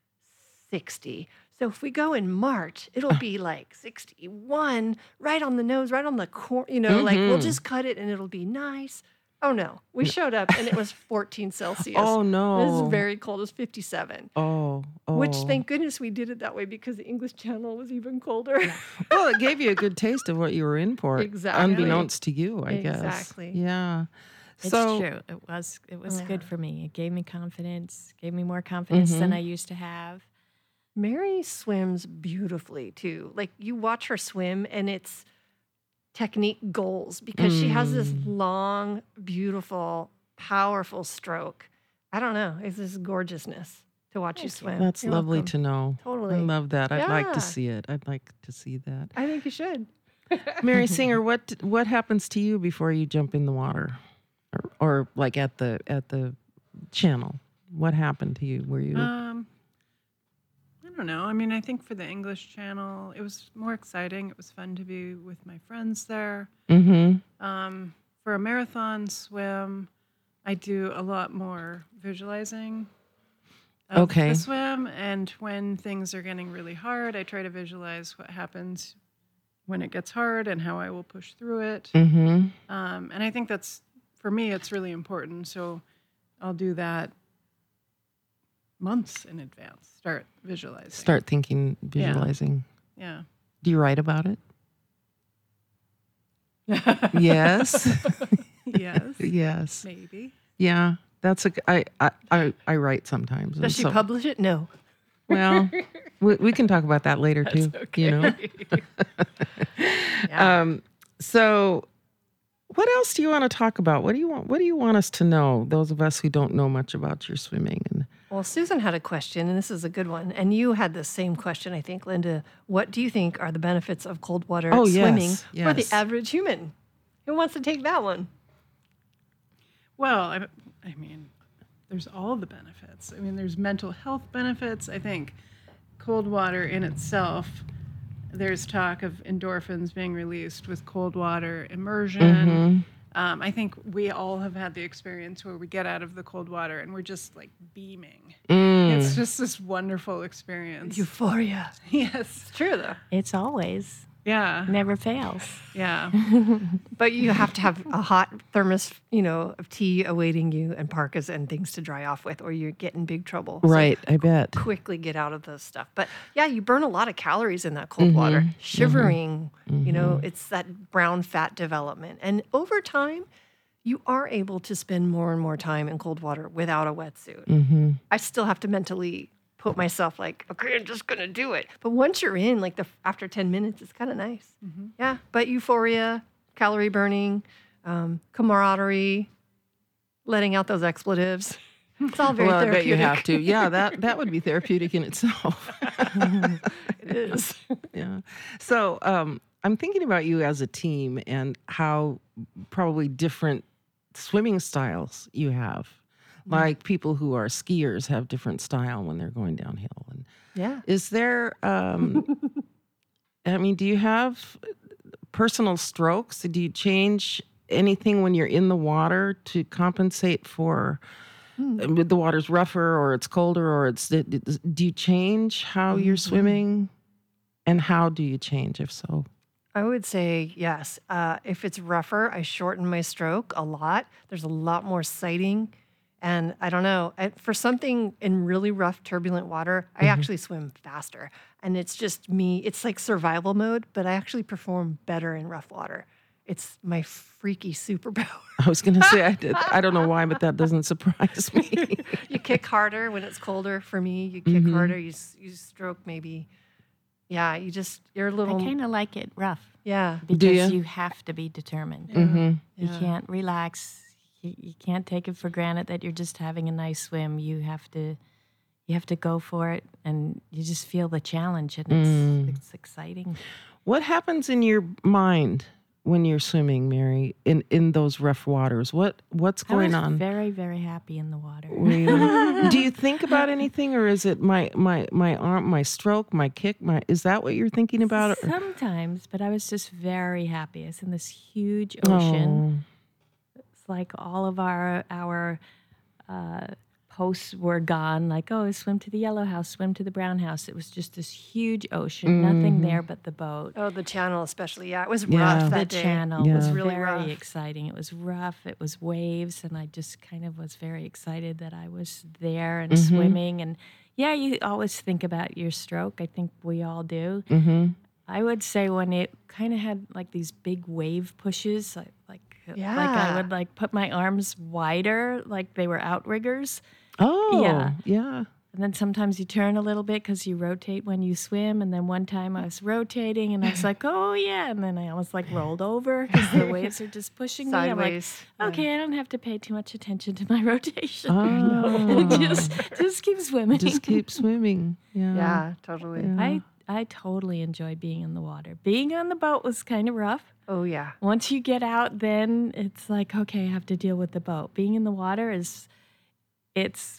Speaker 1: 60. So if we go in March, it'll be like 61, right on the nose, right on the core, like we'll just cut it and it'll be nice. Oh no, we showed up and it was 14 Celsius.
Speaker 2: Oh no.
Speaker 1: This is very cold. It was 57.
Speaker 2: Oh.
Speaker 1: Which, thank goodness we did it that way because the English Channel was even colder.
Speaker 2: Well, it gave you a good taste of what you were in for.
Speaker 1: Exactly.
Speaker 2: Unbeknownst to you, I guess.
Speaker 1: Exactly.
Speaker 2: Yeah.
Speaker 3: It's
Speaker 2: So,
Speaker 3: true. It was good for me. It gave me confidence, gave me more confidence than I used to have.
Speaker 1: Mary swims beautifully too. Like you watch her swim and it's technique goals because she has this long, beautiful, powerful stroke. I don't know. It's this gorgeousness to watch you swim.
Speaker 2: That's
Speaker 1: You're
Speaker 2: lovely
Speaker 1: welcome.
Speaker 2: to know.
Speaker 1: Totally.
Speaker 2: I love that. I'd like
Speaker 1: Yeah.
Speaker 2: to see it. I'd like to see that.
Speaker 1: I think you should.
Speaker 2: Mary Singer, what happens to you before you jump in the water, or like at the channel? What happened to you? Were you?
Speaker 4: I don't know. I mean, I think for the English Channel, it was more exciting. It was fun to be with my friends there. For a marathon swim, I do a lot more visualizing of
Speaker 2: Okay.
Speaker 4: the swim. And when things are getting really hard, I try to visualize what happens when it gets hard and how I will push through it. And I think that's, for me, it's really important. So I'll do that months in advance. Start visualizing.
Speaker 2: Start thinking, visualizing.
Speaker 4: Yeah.
Speaker 2: Do you write about it? Yes.
Speaker 4: Yes.
Speaker 2: Yes.
Speaker 4: Maybe.
Speaker 2: Yeah. That's I write sometimes.
Speaker 1: Does
Speaker 2: and
Speaker 1: she
Speaker 2: so-
Speaker 1: publish it? No.
Speaker 2: Well, we can talk about that later too. You know. So, what else do you want to talk about? What do you want us to know? Those of us who don't know much about your swimming and.
Speaker 1: Well, Susan had a question, and this is a good one. And you had the same question, I think, Linda. What do you think are the benefits of cold water swimming for the
Speaker 2: yes.
Speaker 1: average human? Who wants to take that one?
Speaker 4: Well, I mean, there's all the benefits. I mean, there's mental health benefits. I think cold water in itself, there's talk of endorphins being released with cold water immersion. I think we all have had the experience where we get out of the cold water and we're just like beaming. It's just this wonderful experience.
Speaker 1: Euphoria.
Speaker 4: Yes.
Speaker 1: It's true, though.
Speaker 3: It's always,
Speaker 4: Yeah.
Speaker 3: never fails.
Speaker 4: Yeah.
Speaker 1: But you have to have a hot thermos, of tea awaiting you and parkas and things to dry off with, or you get in big trouble. So
Speaker 2: Right, I bet.
Speaker 1: quickly get out of the stuff. But yeah, you burn a lot of calories in that cold water. Shivering, it's that brown fat development. And over time, you are able to spend more and more time in cold water without a wetsuit. I still have to mentally put myself like, okay, I'm just gonna do it. But once you're in, like after 10 minutes, it's kind of nice. Yeah, but euphoria, calorie burning, camaraderie, letting out those expletives. It's all very
Speaker 2: Well, I
Speaker 1: therapeutic.
Speaker 2: bet you have to. Yeah, that would be therapeutic in itself.
Speaker 1: It is.
Speaker 2: Yeah. So I'm thinking about you as a team and how probably different swimming styles you have. Like people who are skiers have different style when they're going downhill. And
Speaker 1: Yeah.
Speaker 2: is there, do you have personal strokes? Do you change anything when you're in the water to compensate for with the water's rougher or it's colder or do you change how you're swimming? And how do you change if so?
Speaker 1: I would say yes. If it's rougher, I shorten my stroke a lot. There's a lot more sighting. And I don't know, for something in really rough, turbulent water, I actually swim faster. And it's just me. It's like survival mode, but I actually perform better in rough water. It's my freaky superpower.
Speaker 2: I was going to say I don't know why, but that doesn't surprise me.
Speaker 1: You kick harder when it's colder. For me, you kick harder. You stroke maybe. Yeah, you're a
Speaker 3: I
Speaker 1: little.
Speaker 3: kind of like it rough
Speaker 1: Yeah.
Speaker 3: because
Speaker 2: ya?
Speaker 3: you have to be determined.
Speaker 2: Mhm.
Speaker 3: You
Speaker 1: Yeah.
Speaker 3: can't relax. You can't take it for granted that you're just having a nice swim. You have to go for it, and you just feel the challenge, and it's exciting.
Speaker 2: What happens in your mind when you're swimming, Mary, in those rough waters? What's going
Speaker 3: I was
Speaker 2: on?
Speaker 3: very, very happy in the water.
Speaker 2: Really? Do you think about anything, or is it my arm, my stroke, my kick? Is that what you're thinking about?
Speaker 3: Sometimes, but I was just very happy. I was in this huge ocean.
Speaker 2: Oh.
Speaker 3: It's like all of our posts were gone. Like, oh, swim to the yellow house, swim to the brown house. It was just this huge ocean, nothing there but the boat.
Speaker 1: Oh, the channel especially. Yeah, it was
Speaker 2: Yeah.
Speaker 1: rough
Speaker 3: The
Speaker 1: that day.
Speaker 3: channel
Speaker 2: Yeah.
Speaker 3: was
Speaker 1: really
Speaker 3: very
Speaker 1: rough.
Speaker 3: exciting. It was rough. It was waves, and I just kind of was very excited that I was there and swimming. And yeah, you always think about your stroke. I think we all do. I would say when it kind of had like these big wave pushes, like I
Speaker 1: Yeah.
Speaker 3: would like put my arms wider, like they were outriggers.
Speaker 2: Oh,
Speaker 3: Yeah.
Speaker 2: yeah.
Speaker 3: And then sometimes you turn a little bit because you rotate when you swim. And then one time I was rotating and I was like, oh, yeah. And then I almost like rolled over because the waves are just pushing me. I'm
Speaker 1: Sideways.
Speaker 3: like, okay, I don't have to pay too much attention to my rotation.
Speaker 2: Oh.
Speaker 3: just keep swimming.
Speaker 2: Just keep swimming. Yeah.
Speaker 1: Yeah, totally.
Speaker 2: Yeah.
Speaker 3: I totally enjoyed being in the water. Being on the boat was kind of rough.
Speaker 1: Oh, yeah.
Speaker 3: Once you get out, then it's like, okay, I have to deal with the boat. Being in the water it's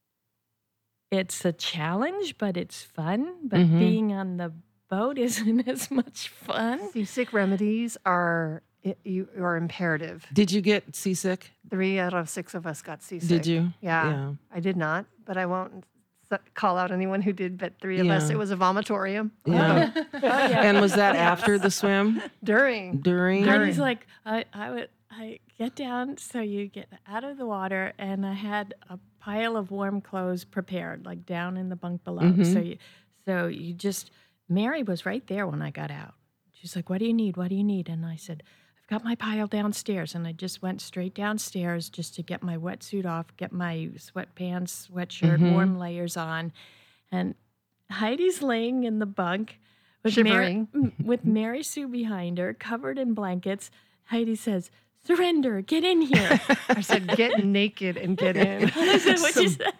Speaker 3: a challenge, but it's fun. But being on the boat isn't as much fun.
Speaker 1: Seasick remedies are imperative.
Speaker 2: Did you get seasick?
Speaker 1: 3 out of 6 of us got seasick.
Speaker 2: Did you?
Speaker 1: Yeah.
Speaker 2: Yeah.
Speaker 1: I did not, but I won't call out anyone who did, but 3 of us,
Speaker 2: Yeah.
Speaker 1: it was a vomitorium.
Speaker 2: Yeah. And was that after the swim?
Speaker 1: During.
Speaker 2: During?
Speaker 3: I was like, I get down, so you get out of the water, and I had a pile of warm clothes prepared, like down in the bunk below. So you just, Mary was right there when I got out. She's like, what do you need? What do you need? And I said, I've got my pile downstairs. And I just went straight downstairs just to get my wetsuit off, get my sweatpants, sweatshirt, warm layers on. And Heidi's laying in the bunk with
Speaker 1: Shivering.
Speaker 3: with Mary Sue behind her, covered in blankets. Heidi says, surrender, get in here.
Speaker 1: I said, get naked and get in.
Speaker 3: I said, what you said?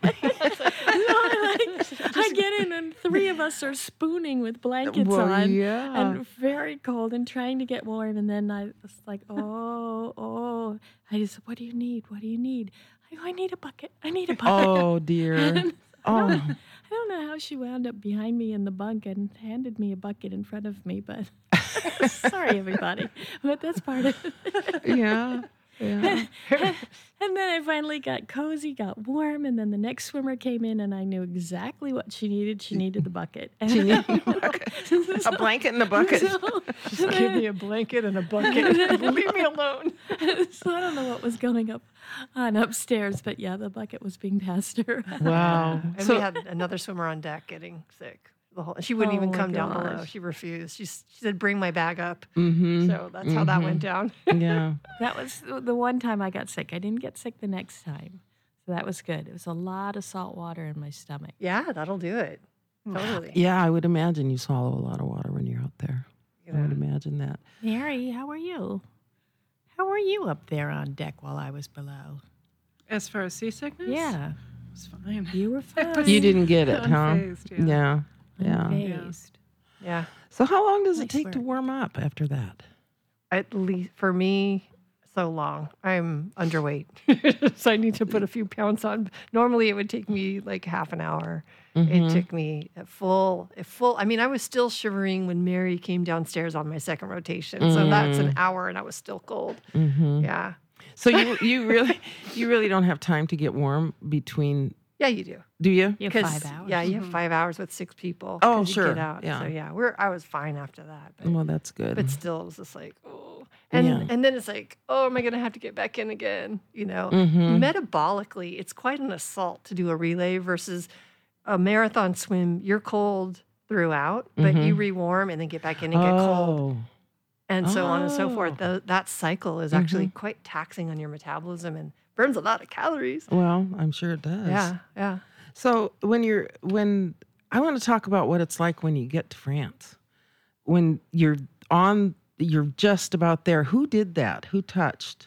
Speaker 3: I get in and 3 of us are spooning with blankets
Speaker 2: Well,
Speaker 3: on
Speaker 2: yeah.
Speaker 3: and very cold and trying to get warm. And then I was like, oh. I just said, what do you need? What do you need? I go, I need a bucket. I need a bucket.
Speaker 2: Oh, dear.
Speaker 3: And
Speaker 2: Oh.
Speaker 3: I don't know how she wound up behind me in the bunk and handed me a bucket in front of me, but sorry, everybody. But that's part of it.
Speaker 2: Yeah. Yeah.
Speaker 3: And then I finally got cozy, got warm, and then the next swimmer came in, and I knew exactly what she needed. She needed the bucket. And
Speaker 2: A blanket and a bucket.
Speaker 1: Just give me a blanket and a bucket. Leave me alone.
Speaker 3: So I don't know what was going on upstairs, but yeah, the bucket was being passed around.
Speaker 2: Wow.
Speaker 1: And we had another swimmer on deck getting sick. She wouldn't
Speaker 3: Oh
Speaker 1: even
Speaker 3: my
Speaker 1: come down below.
Speaker 3: gosh.
Speaker 1: She refused. She said, bring my bag up.
Speaker 2: Mm-hmm.
Speaker 1: So that's how that went down.
Speaker 2: Yeah.
Speaker 3: That was the one time I got sick. I didn't get sick the next time. So that was good. It was a lot of salt water in my stomach.
Speaker 1: Yeah, that'll do it. Totally.
Speaker 2: Yeah, I would imagine you swallow a lot of water when you're out there. I would imagine that.
Speaker 3: Mary, how are you? How were you up there on deck while I was below?
Speaker 4: As far as seasickness?
Speaker 3: Yeah,
Speaker 4: It was fine.
Speaker 3: you were fine.
Speaker 2: You didn't get it, huh?
Speaker 4: Unfazed, yeah.
Speaker 2: Yeah. Yeah.
Speaker 3: Unfazed.
Speaker 1: Yeah.
Speaker 2: So how long does it
Speaker 3: Nice
Speaker 2: take to
Speaker 3: work.
Speaker 2: warm up after that?
Speaker 1: At least for me, so long. I'm underweight. So I need to put a few pounds on. Normally it would take me like half an hour. It took me at full. I mean, I was still shivering when Mary came downstairs on my second rotation. So that's an hour and I was still cold. Yeah.
Speaker 2: So you really don't have time to get warm between.
Speaker 1: Yeah, you do.
Speaker 2: Do you?
Speaker 3: You have
Speaker 1: 'Cause,
Speaker 3: 5 hours.
Speaker 1: Yeah, you have 5 hours with 6 people.
Speaker 2: Oh,
Speaker 1: 'cause you
Speaker 2: sure.
Speaker 1: Get out.
Speaker 2: Yeah.
Speaker 1: So yeah, I was fine after that.
Speaker 2: Well, that's good.
Speaker 1: But still, it was just like, oh. And
Speaker 2: Yeah.
Speaker 1: and then it's like, oh, am I going to have to get back in again? You know, metabolically, it's quite an assault to do a relay versus a marathon swim. You're cold throughout, but you rewarm and then get back in and get cold, and so on and so forth. That cycle is actually quite taxing on your metabolism and burns a lot of calories.
Speaker 2: Well, I'm sure it does.
Speaker 1: Yeah, yeah.
Speaker 2: So when I want to talk about what it's like when you get to France, when you're just about there. Who did that? Who touched?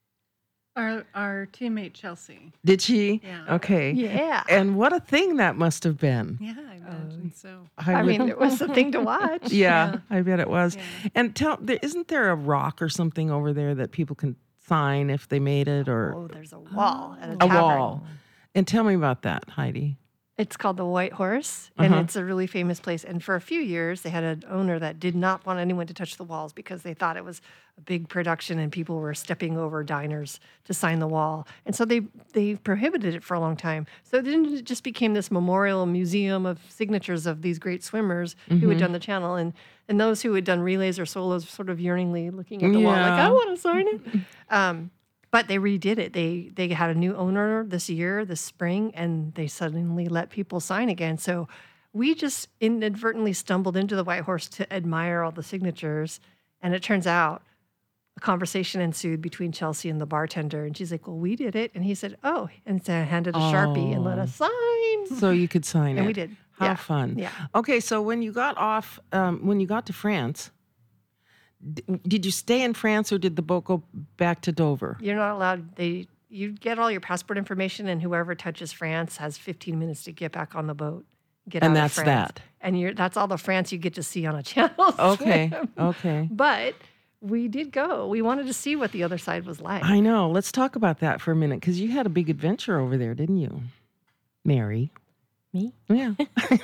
Speaker 4: Our teammate Chelsea.
Speaker 2: Did she?
Speaker 4: Yeah.
Speaker 2: Okay.
Speaker 1: Yeah.
Speaker 2: And what a thing that must have been.
Speaker 4: Yeah, I imagine so.
Speaker 1: I
Speaker 2: would-
Speaker 1: mean, it was a thing to watch.
Speaker 2: yeah, I bet it was.
Speaker 4: Yeah.
Speaker 2: And isn't there a rock or something over there that people can sign if they made it, or
Speaker 1: Oh, there's a wall at a
Speaker 2: a
Speaker 1: tavern.
Speaker 2: wall? And tell me about that, Heidi.
Speaker 1: It's called the White Horse, and it's a really famous place. And for a few years, they had an owner that did not want anyone to touch the walls because they thought it was a big production and people were stepping over diners to sign the wall. And so they prohibited it for a long time. So then it just became this memorial museum of signatures of these great swimmers who had done the channel. And those who had done relays or solos sort of yearningly looking at the wall like,
Speaker 2: Yeah.
Speaker 1: I want to sign it. But they redid it. They had a new owner this spring, and they suddenly let people sign again. So we just inadvertently stumbled into the White Horse to admire all the signatures. And it turns out a conversation ensued between Chelsea and the bartender. And she's like, well, we did it. And he said, oh, and so handed a Sharpie and let us sign.
Speaker 2: So you could sign it.
Speaker 1: And we did.
Speaker 2: How
Speaker 1: Yeah.
Speaker 2: fun.
Speaker 1: Yeah.
Speaker 2: Okay, so when you got off, when you got to France, did you stay in France or did the boat go back to Dover?
Speaker 1: You're not allowed. You get all your passport information, and whoever touches France has 15 minutes to get back on the boat. Get
Speaker 2: And
Speaker 1: out
Speaker 2: that's
Speaker 1: of France.
Speaker 2: that.
Speaker 1: And that's all the France you get to see on a channel.
Speaker 2: Okay,
Speaker 1: swim.
Speaker 2: okay.
Speaker 1: But we did go. We wanted to see what the other side was like.
Speaker 2: I know. Let's talk about that for a minute because you had a big adventure over there, didn't you, Mary?
Speaker 3: Me?
Speaker 2: Yeah.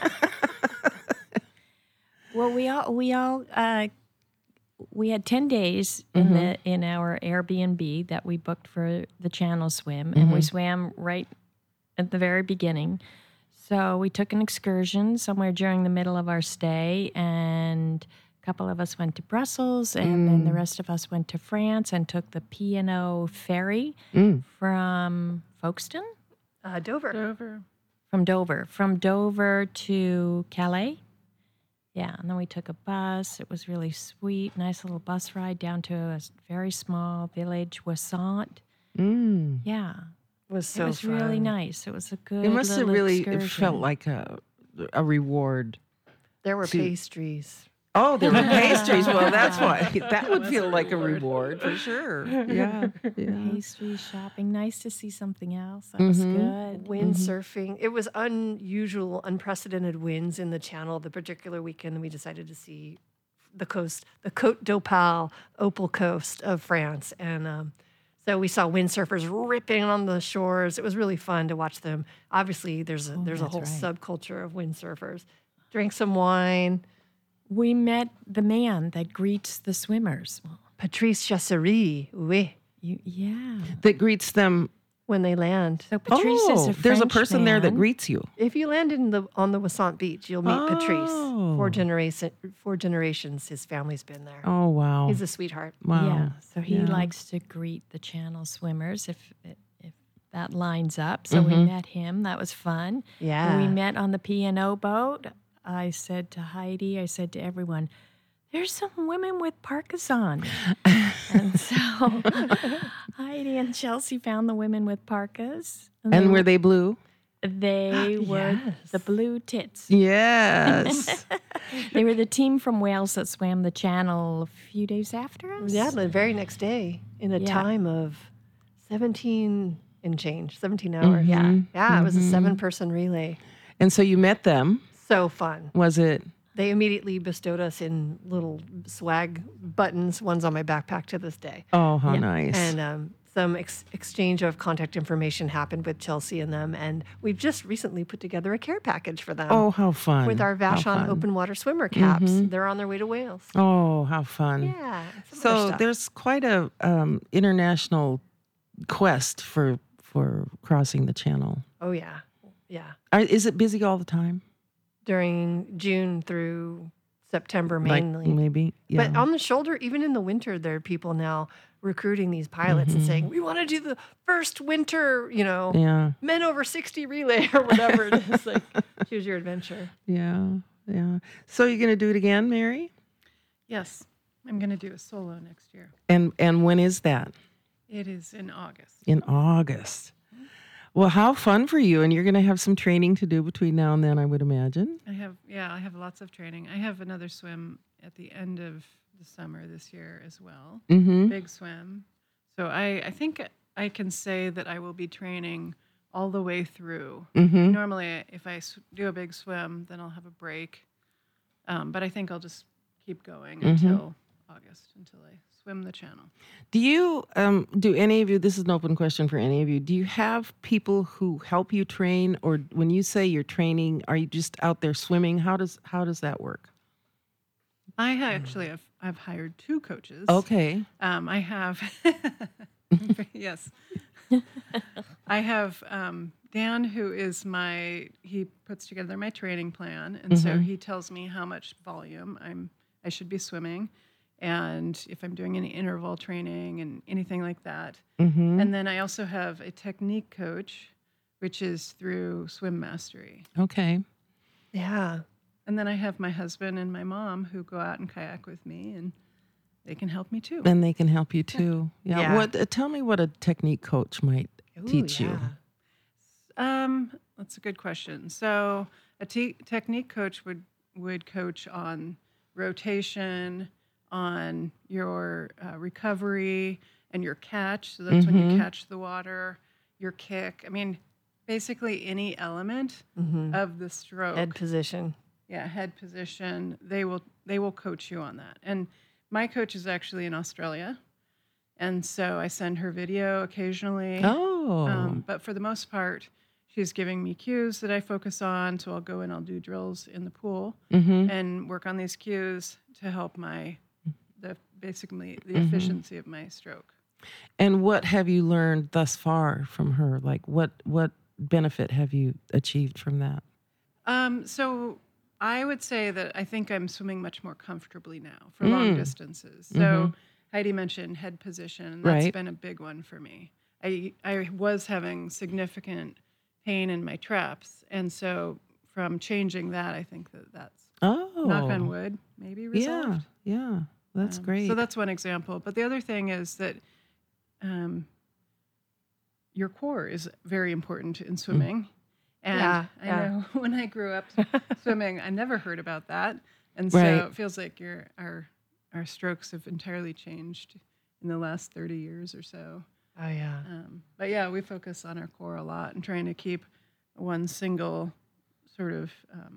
Speaker 3: Well, we had 10 days in our Airbnb that we booked for the channel swim, and we swam right at the very beginning. So we took an excursion somewhere during the middle of our stay, and a couple of us went to Brussels, and then the rest of us went to France and took the P&O ferry from Folkestone?
Speaker 1: Dover.
Speaker 3: From Dover to Calais. Yeah, and then we took a bus. It was really sweet, nice little bus ride down to a very small village, Ouessant. Yeah,
Speaker 1: Was so
Speaker 3: it was
Speaker 1: fun.
Speaker 3: really nice. It was a good.
Speaker 2: It must have
Speaker 3: little
Speaker 2: really
Speaker 3: excursion.
Speaker 2: felt like a reward.
Speaker 1: There were pastries.
Speaker 2: Oh, there were pastries. Well, that's why. That would feel like a reward for sure. Yeah. Yeah.
Speaker 3: Pastry shopping. Nice to see something else. That was good.
Speaker 1: Windsurfing. It was unusual, unprecedented winds in the channel the particular weekend, and we decided to see the coast, the Côte d'Opale, Opal coast of France. And so we saw windsurfers ripping on the shores. It was really fun to watch them. Obviously, there's a whole subculture of windsurfers. Drank some wine.
Speaker 3: We met the man that greets the swimmers.
Speaker 1: Patrice Chasserie, oui,
Speaker 3: Yeah.
Speaker 2: That greets them.
Speaker 1: when they land.
Speaker 3: So Patrice is a
Speaker 2: there's a
Speaker 3: French
Speaker 2: person there that
Speaker 3: man.
Speaker 2: greets you.
Speaker 1: If you land on the Ouessant Beach, you'll meet Patrice.
Speaker 2: Oh.
Speaker 1: 4 generations, his family's been there.
Speaker 2: Oh, wow.
Speaker 1: He's a sweetheart.
Speaker 2: Wow.
Speaker 3: Yeah, so he
Speaker 2: Yeah.
Speaker 3: likes to greet the channel swimmers if that lines up. So we met him. That was fun.
Speaker 1: Yeah.
Speaker 3: We met on the P&O boat. I said to Heidi, I said to everyone, there's some women with parkas on. And so Heidi and Chelsea found the women with parkas.
Speaker 2: And were they blue?
Speaker 3: They were
Speaker 1: Yes.
Speaker 3: the blue tits.
Speaker 2: Yes.
Speaker 3: They were the team from Wales that swam the channel a few days after us.
Speaker 1: Yeah, the very next day in a
Speaker 3: Yeah.
Speaker 1: time of 17 and change, 17 hours. Yeah, it was a 7-person relay.
Speaker 2: And so you met them.
Speaker 1: So fun.
Speaker 2: Was it?
Speaker 1: They immediately bestowed us in little swag buttons. One's on my backpack to this day.
Speaker 2: Oh, how nice.
Speaker 1: And some exchange of contact information happened with Chelsea and them. And we've just recently put together a care package for them.
Speaker 2: Oh, how fun.
Speaker 1: With our
Speaker 2: How
Speaker 1: Vashon
Speaker 2: fun.
Speaker 1: open water swimmer caps. They're on their way to Wales.
Speaker 2: Oh, how fun.
Speaker 1: Yeah. some other
Speaker 2: So
Speaker 1: stuff.
Speaker 2: there's quite a international quest for crossing the channel.
Speaker 1: Oh, yeah. Yeah.
Speaker 2: Is it busy all the time?
Speaker 1: During June through September
Speaker 2: Like
Speaker 1: mainly.
Speaker 2: maybe. Yeah.
Speaker 1: But on the shoulder, even in the winter, there are people now recruiting these pilots and saying, we want to do the first winter,
Speaker 2: yeah.
Speaker 1: men over 60 relay or whatever it is. Like, choose your adventure.
Speaker 2: Yeah. Yeah. So you're going to do it again, Mary?
Speaker 4: Yes, I'm going to do a solo next year.
Speaker 2: And when is that?
Speaker 4: It is in August.
Speaker 2: In August. Well, how fun for you. And you're going to have some training to do between now and then, I would imagine.
Speaker 4: I have lots of training. I have another swim at the end of the summer this year as well.
Speaker 2: Mm-hmm.
Speaker 4: Big swim. So I think I can say that I will be training all the way through.
Speaker 2: Mm-hmm.
Speaker 4: Normally, if I do a big swim, then I'll have a break. But I think I'll just keep going until August, until I swim the channel.
Speaker 2: Do you, do any of you, this is an open question for any of you, do you have people who help you train? Or when you say you're training, are you just out there swimming? How does that work?
Speaker 4: I actually I've hired 2 coaches.
Speaker 2: Okay.
Speaker 4: I have, yes. I have Dan, who is he puts together my training plan. And so he tells me how much volume I should be swimming and if I'm doing any interval training and anything like that.
Speaker 2: Mm-hmm.
Speaker 4: And then I also have a technique coach, which is through Swim Mastery.
Speaker 2: Okay.
Speaker 1: Yeah.
Speaker 4: And then I have my husband and my mom who go out and kayak with me, and they can help me too.
Speaker 2: And they can help you too. Yeah.
Speaker 1: Yeah.
Speaker 2: Tell me what a technique coach might teach you.
Speaker 4: That's a good question. So a technique coach would coach on rotation, on your recovery and your catch. So that's when you catch the water, your kick. I mean, basically any element of the stroke.
Speaker 1: Head position.
Speaker 4: Yeah, head position. They will coach you on that. And my coach is actually in Australia, and so I send her video occasionally.
Speaker 2: Oh.
Speaker 4: But for the most part, she's giving me cues that I focus on. So I'll go and I'll do drills in the pool and work on these cues to help basically the efficiency of my stroke.
Speaker 2: And what have you learned thus far from her? Like what benefit have you achieved from that?
Speaker 4: So I would say that I think I'm swimming much more comfortably now for long distances. So Heidi mentioned head position, and that's been a big one for me. I was having significant pain in my traps, and so from changing that, I think that's knock on wood, maybe resolved.
Speaker 2: Yeah, that's great.
Speaker 4: So that's one example. But the other thing is that your core is very important in swimming. And I know when I grew up swimming, I never heard about that. And so it feels like our strokes have entirely changed in the last 30 years or so.
Speaker 1: Oh, yeah.
Speaker 4: But yeah, we focus on our core a lot and trying to keep one single sort of,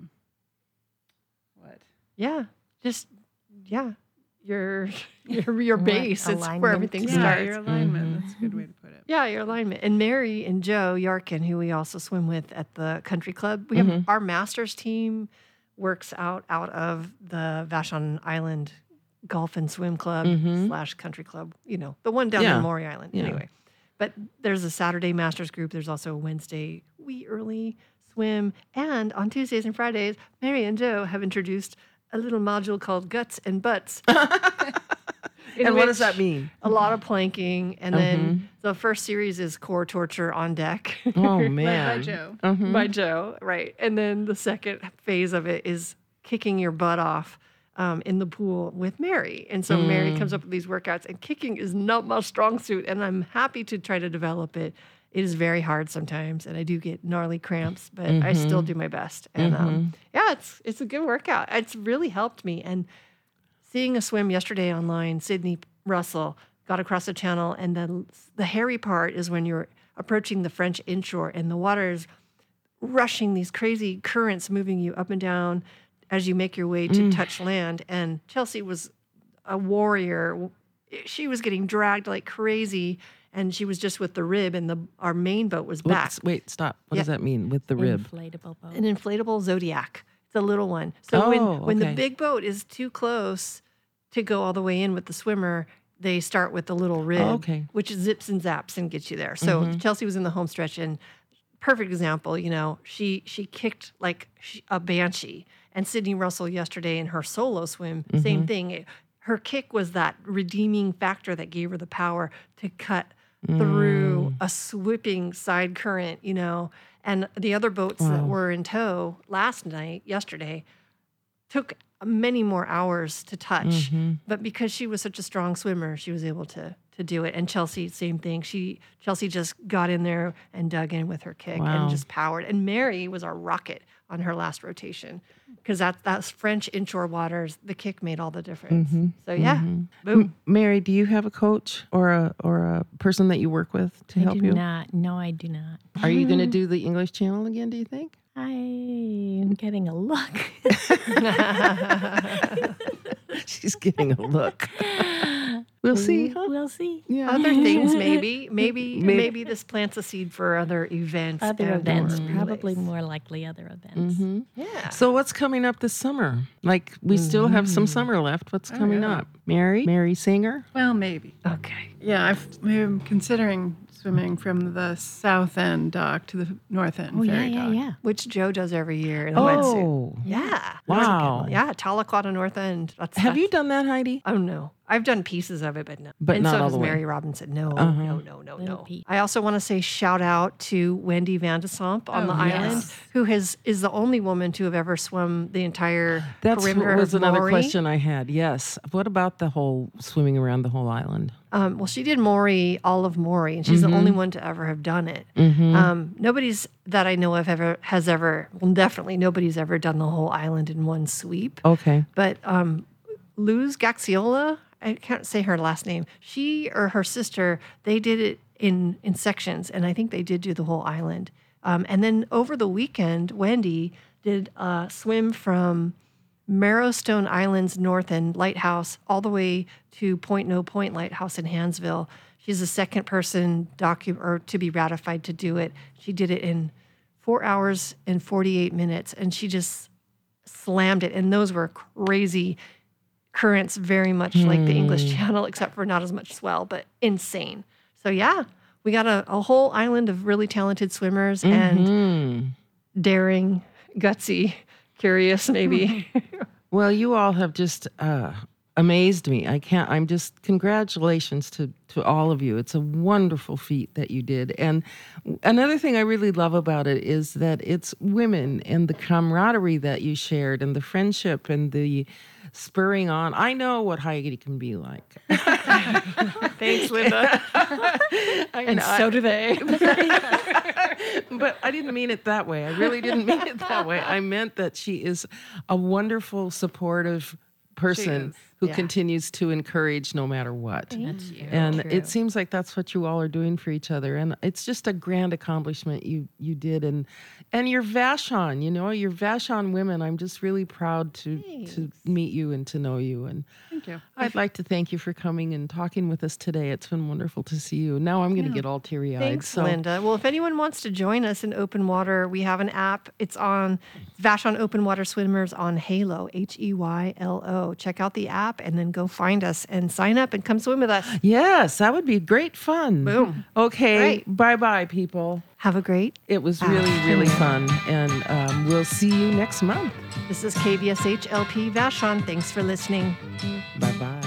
Speaker 1: Yeah. Just, your base. It's where
Speaker 3: alignment.
Speaker 1: everything
Speaker 4: Yeah,
Speaker 1: starts.
Speaker 4: your alignment. That's a good way to put it.
Speaker 1: Yeah, your alignment. And Mary and Joe Yarkin, who we also swim with at the country club, we have our masters team works out of the Vashon Island Golf and Swim Club / country club, the one down in Maury Island.
Speaker 2: Yeah.
Speaker 1: Anyway, but there's a Saturday masters group. There's also a Wednesday wee early swim. And on Tuesdays and Fridays, Mary and Joe have introduced a little module called Guts and Butts.
Speaker 2: And what does that mean?
Speaker 1: A lot of planking, and then the first series is core torture on deck.
Speaker 2: Oh,
Speaker 4: By
Speaker 2: man.
Speaker 4: Joe.
Speaker 1: by Joe, right? And then the second phase of it is kicking your butt off in the pool with Mary. And so Mary comes up with these workouts, and kicking is not my strong suit, and I'm happy to try to develop it. It is very hard sometimes, and I do get gnarly cramps, but I still do my best. And yeah, it's a good workout. It's really helped me. And seeing a swim yesterday online, Sydney Russell got across the channel, and then the hairy part is when you're approaching the French inshore, and the water is rushing, these crazy currents moving you up and down as you make your way to touch land. And Chelsea was a warrior. She was getting dragged like crazy, and she was just with the rib, and our main boat was back.
Speaker 2: Wait, stop. What does that mean with the rib?
Speaker 3: Inflatable boat.
Speaker 1: An inflatable Zodiac. It's a little one. So when the
Speaker 2: okay.
Speaker 1: big boat is too close to go all the way in with the swimmer, they start with the little rib, which zips and zaps and gets you there. So Chelsea was in the home stretch, and perfect example, she kicked like a banshee. And Sydney Russell yesterday in her solo swim, same thing. Her kick was that redeeming factor that gave her the power to cut through a sweeping side current, And the other boats that were in tow yesterday, took many more hours to touch. But because she was such a strong swimmer, she was able to do it. And Chelsea, same thing. Chelsea just got in there and dug in with her kick and just powered. And Mary was our rocket on her last rotation, because that's French inshore waters. The kick made all the difference. So yeah, boom.
Speaker 2: Mary, do you have a coach or a person that you work with to help you?
Speaker 3: I do not. No, I do not.
Speaker 2: Are you going to do the English Channel again, do you think?
Speaker 3: I am getting a look.
Speaker 2: She's getting a look. We'll see, huh?
Speaker 3: We'll see.
Speaker 2: Yeah.
Speaker 1: Other things, maybe this plants a seed for other events.
Speaker 3: Other
Speaker 1: and
Speaker 3: events,
Speaker 1: or
Speaker 3: probably
Speaker 1: relays.
Speaker 3: more likely other events.
Speaker 1: Yeah.
Speaker 2: So what's coming up this summer? Like, we still have some summer left. What's coming up? Mary Singer?
Speaker 4: Well, maybe.
Speaker 1: Okay.
Speaker 4: Yeah, I'm considering swimming from the south end dock to the north end ferry dock.
Speaker 3: Yeah.
Speaker 1: Which Joe does every year in a wetsuit.
Speaker 2: Oh,
Speaker 1: Yeah.
Speaker 2: wow.
Speaker 1: Yeah, Talakota North End.
Speaker 2: Have you done that, Heidi?
Speaker 1: Oh, no. I've done pieces of it, but no.
Speaker 2: But
Speaker 1: and
Speaker 2: not
Speaker 1: so
Speaker 2: all
Speaker 1: does
Speaker 2: the way.
Speaker 1: Mary Robinson. No.
Speaker 3: Little piece.
Speaker 1: I also want to say shout out to Wendy Van de Samp on the island, who is the only woman to have ever swum the entire perimeter
Speaker 2: was
Speaker 1: of
Speaker 2: another
Speaker 1: Maury.
Speaker 2: question I had. Yes. What about the whole swimming around the whole island?
Speaker 1: Well, she did all of Maury, and she's the only one to ever have done it. Nobody's that I know of definitely nobody's ever done the whole island in one sweep.
Speaker 2: Okay.
Speaker 1: But Luz Gaxiola, I can't say her last name. She or her sister, they did it in sections, and I think they did do the whole island. And then over the weekend, Wendy did a swim from Marrowstone Island's North End Lighthouse all the way to Point No Point Lighthouse in Hansville. She's the second person to be ratified to do it. She did it in 4 hours and 48 minutes, and she just slammed it. And those were crazy currents, very much like the English Channel, except for not as much swell, but insane. So yeah, we got a whole island of really talented swimmers and daring, gutsy, curious maybe.
Speaker 2: Well, you all have just amazed me. Congratulations to all of you. It's a wonderful feat that you did. And another thing I really love about it is that it's women and the camaraderie that you shared and the friendship and the spurring on. I know what Heidi can be like.
Speaker 1: Thanks, Linda. And so do they.
Speaker 2: But I didn't mean it that way. I really didn't mean it that way. I meant that she is a wonderful, supportive person who continues to encourage no matter what.
Speaker 3: Thank you.
Speaker 2: And it seems like that's what you all are doing for each other. And it's just a grand accomplishment you did. And your Vashon, your Vashon women, I'm just really proud to meet you and to know you. And
Speaker 4: Thank you.
Speaker 2: I'd like to thank you for coming and talking with us today. It's been wonderful to see you. Now I'm going to get all teary-eyed.
Speaker 1: Thanks, Linda. Well, if anyone wants to join us in open water, we have an app. It's on Vashon Open Water Swimmers on Heylo, Heylo. Check out the app and then go find us and sign up and come swim with us.
Speaker 2: Yes, that would be great fun.
Speaker 1: Boom.
Speaker 2: Okay,
Speaker 1: Great.
Speaker 2: bye-bye, people.
Speaker 1: Have a great.
Speaker 2: It was really, really fun. And we'll see you next month.
Speaker 1: This is KVSH LP Vashon. Thanks for listening.
Speaker 2: Bye-bye.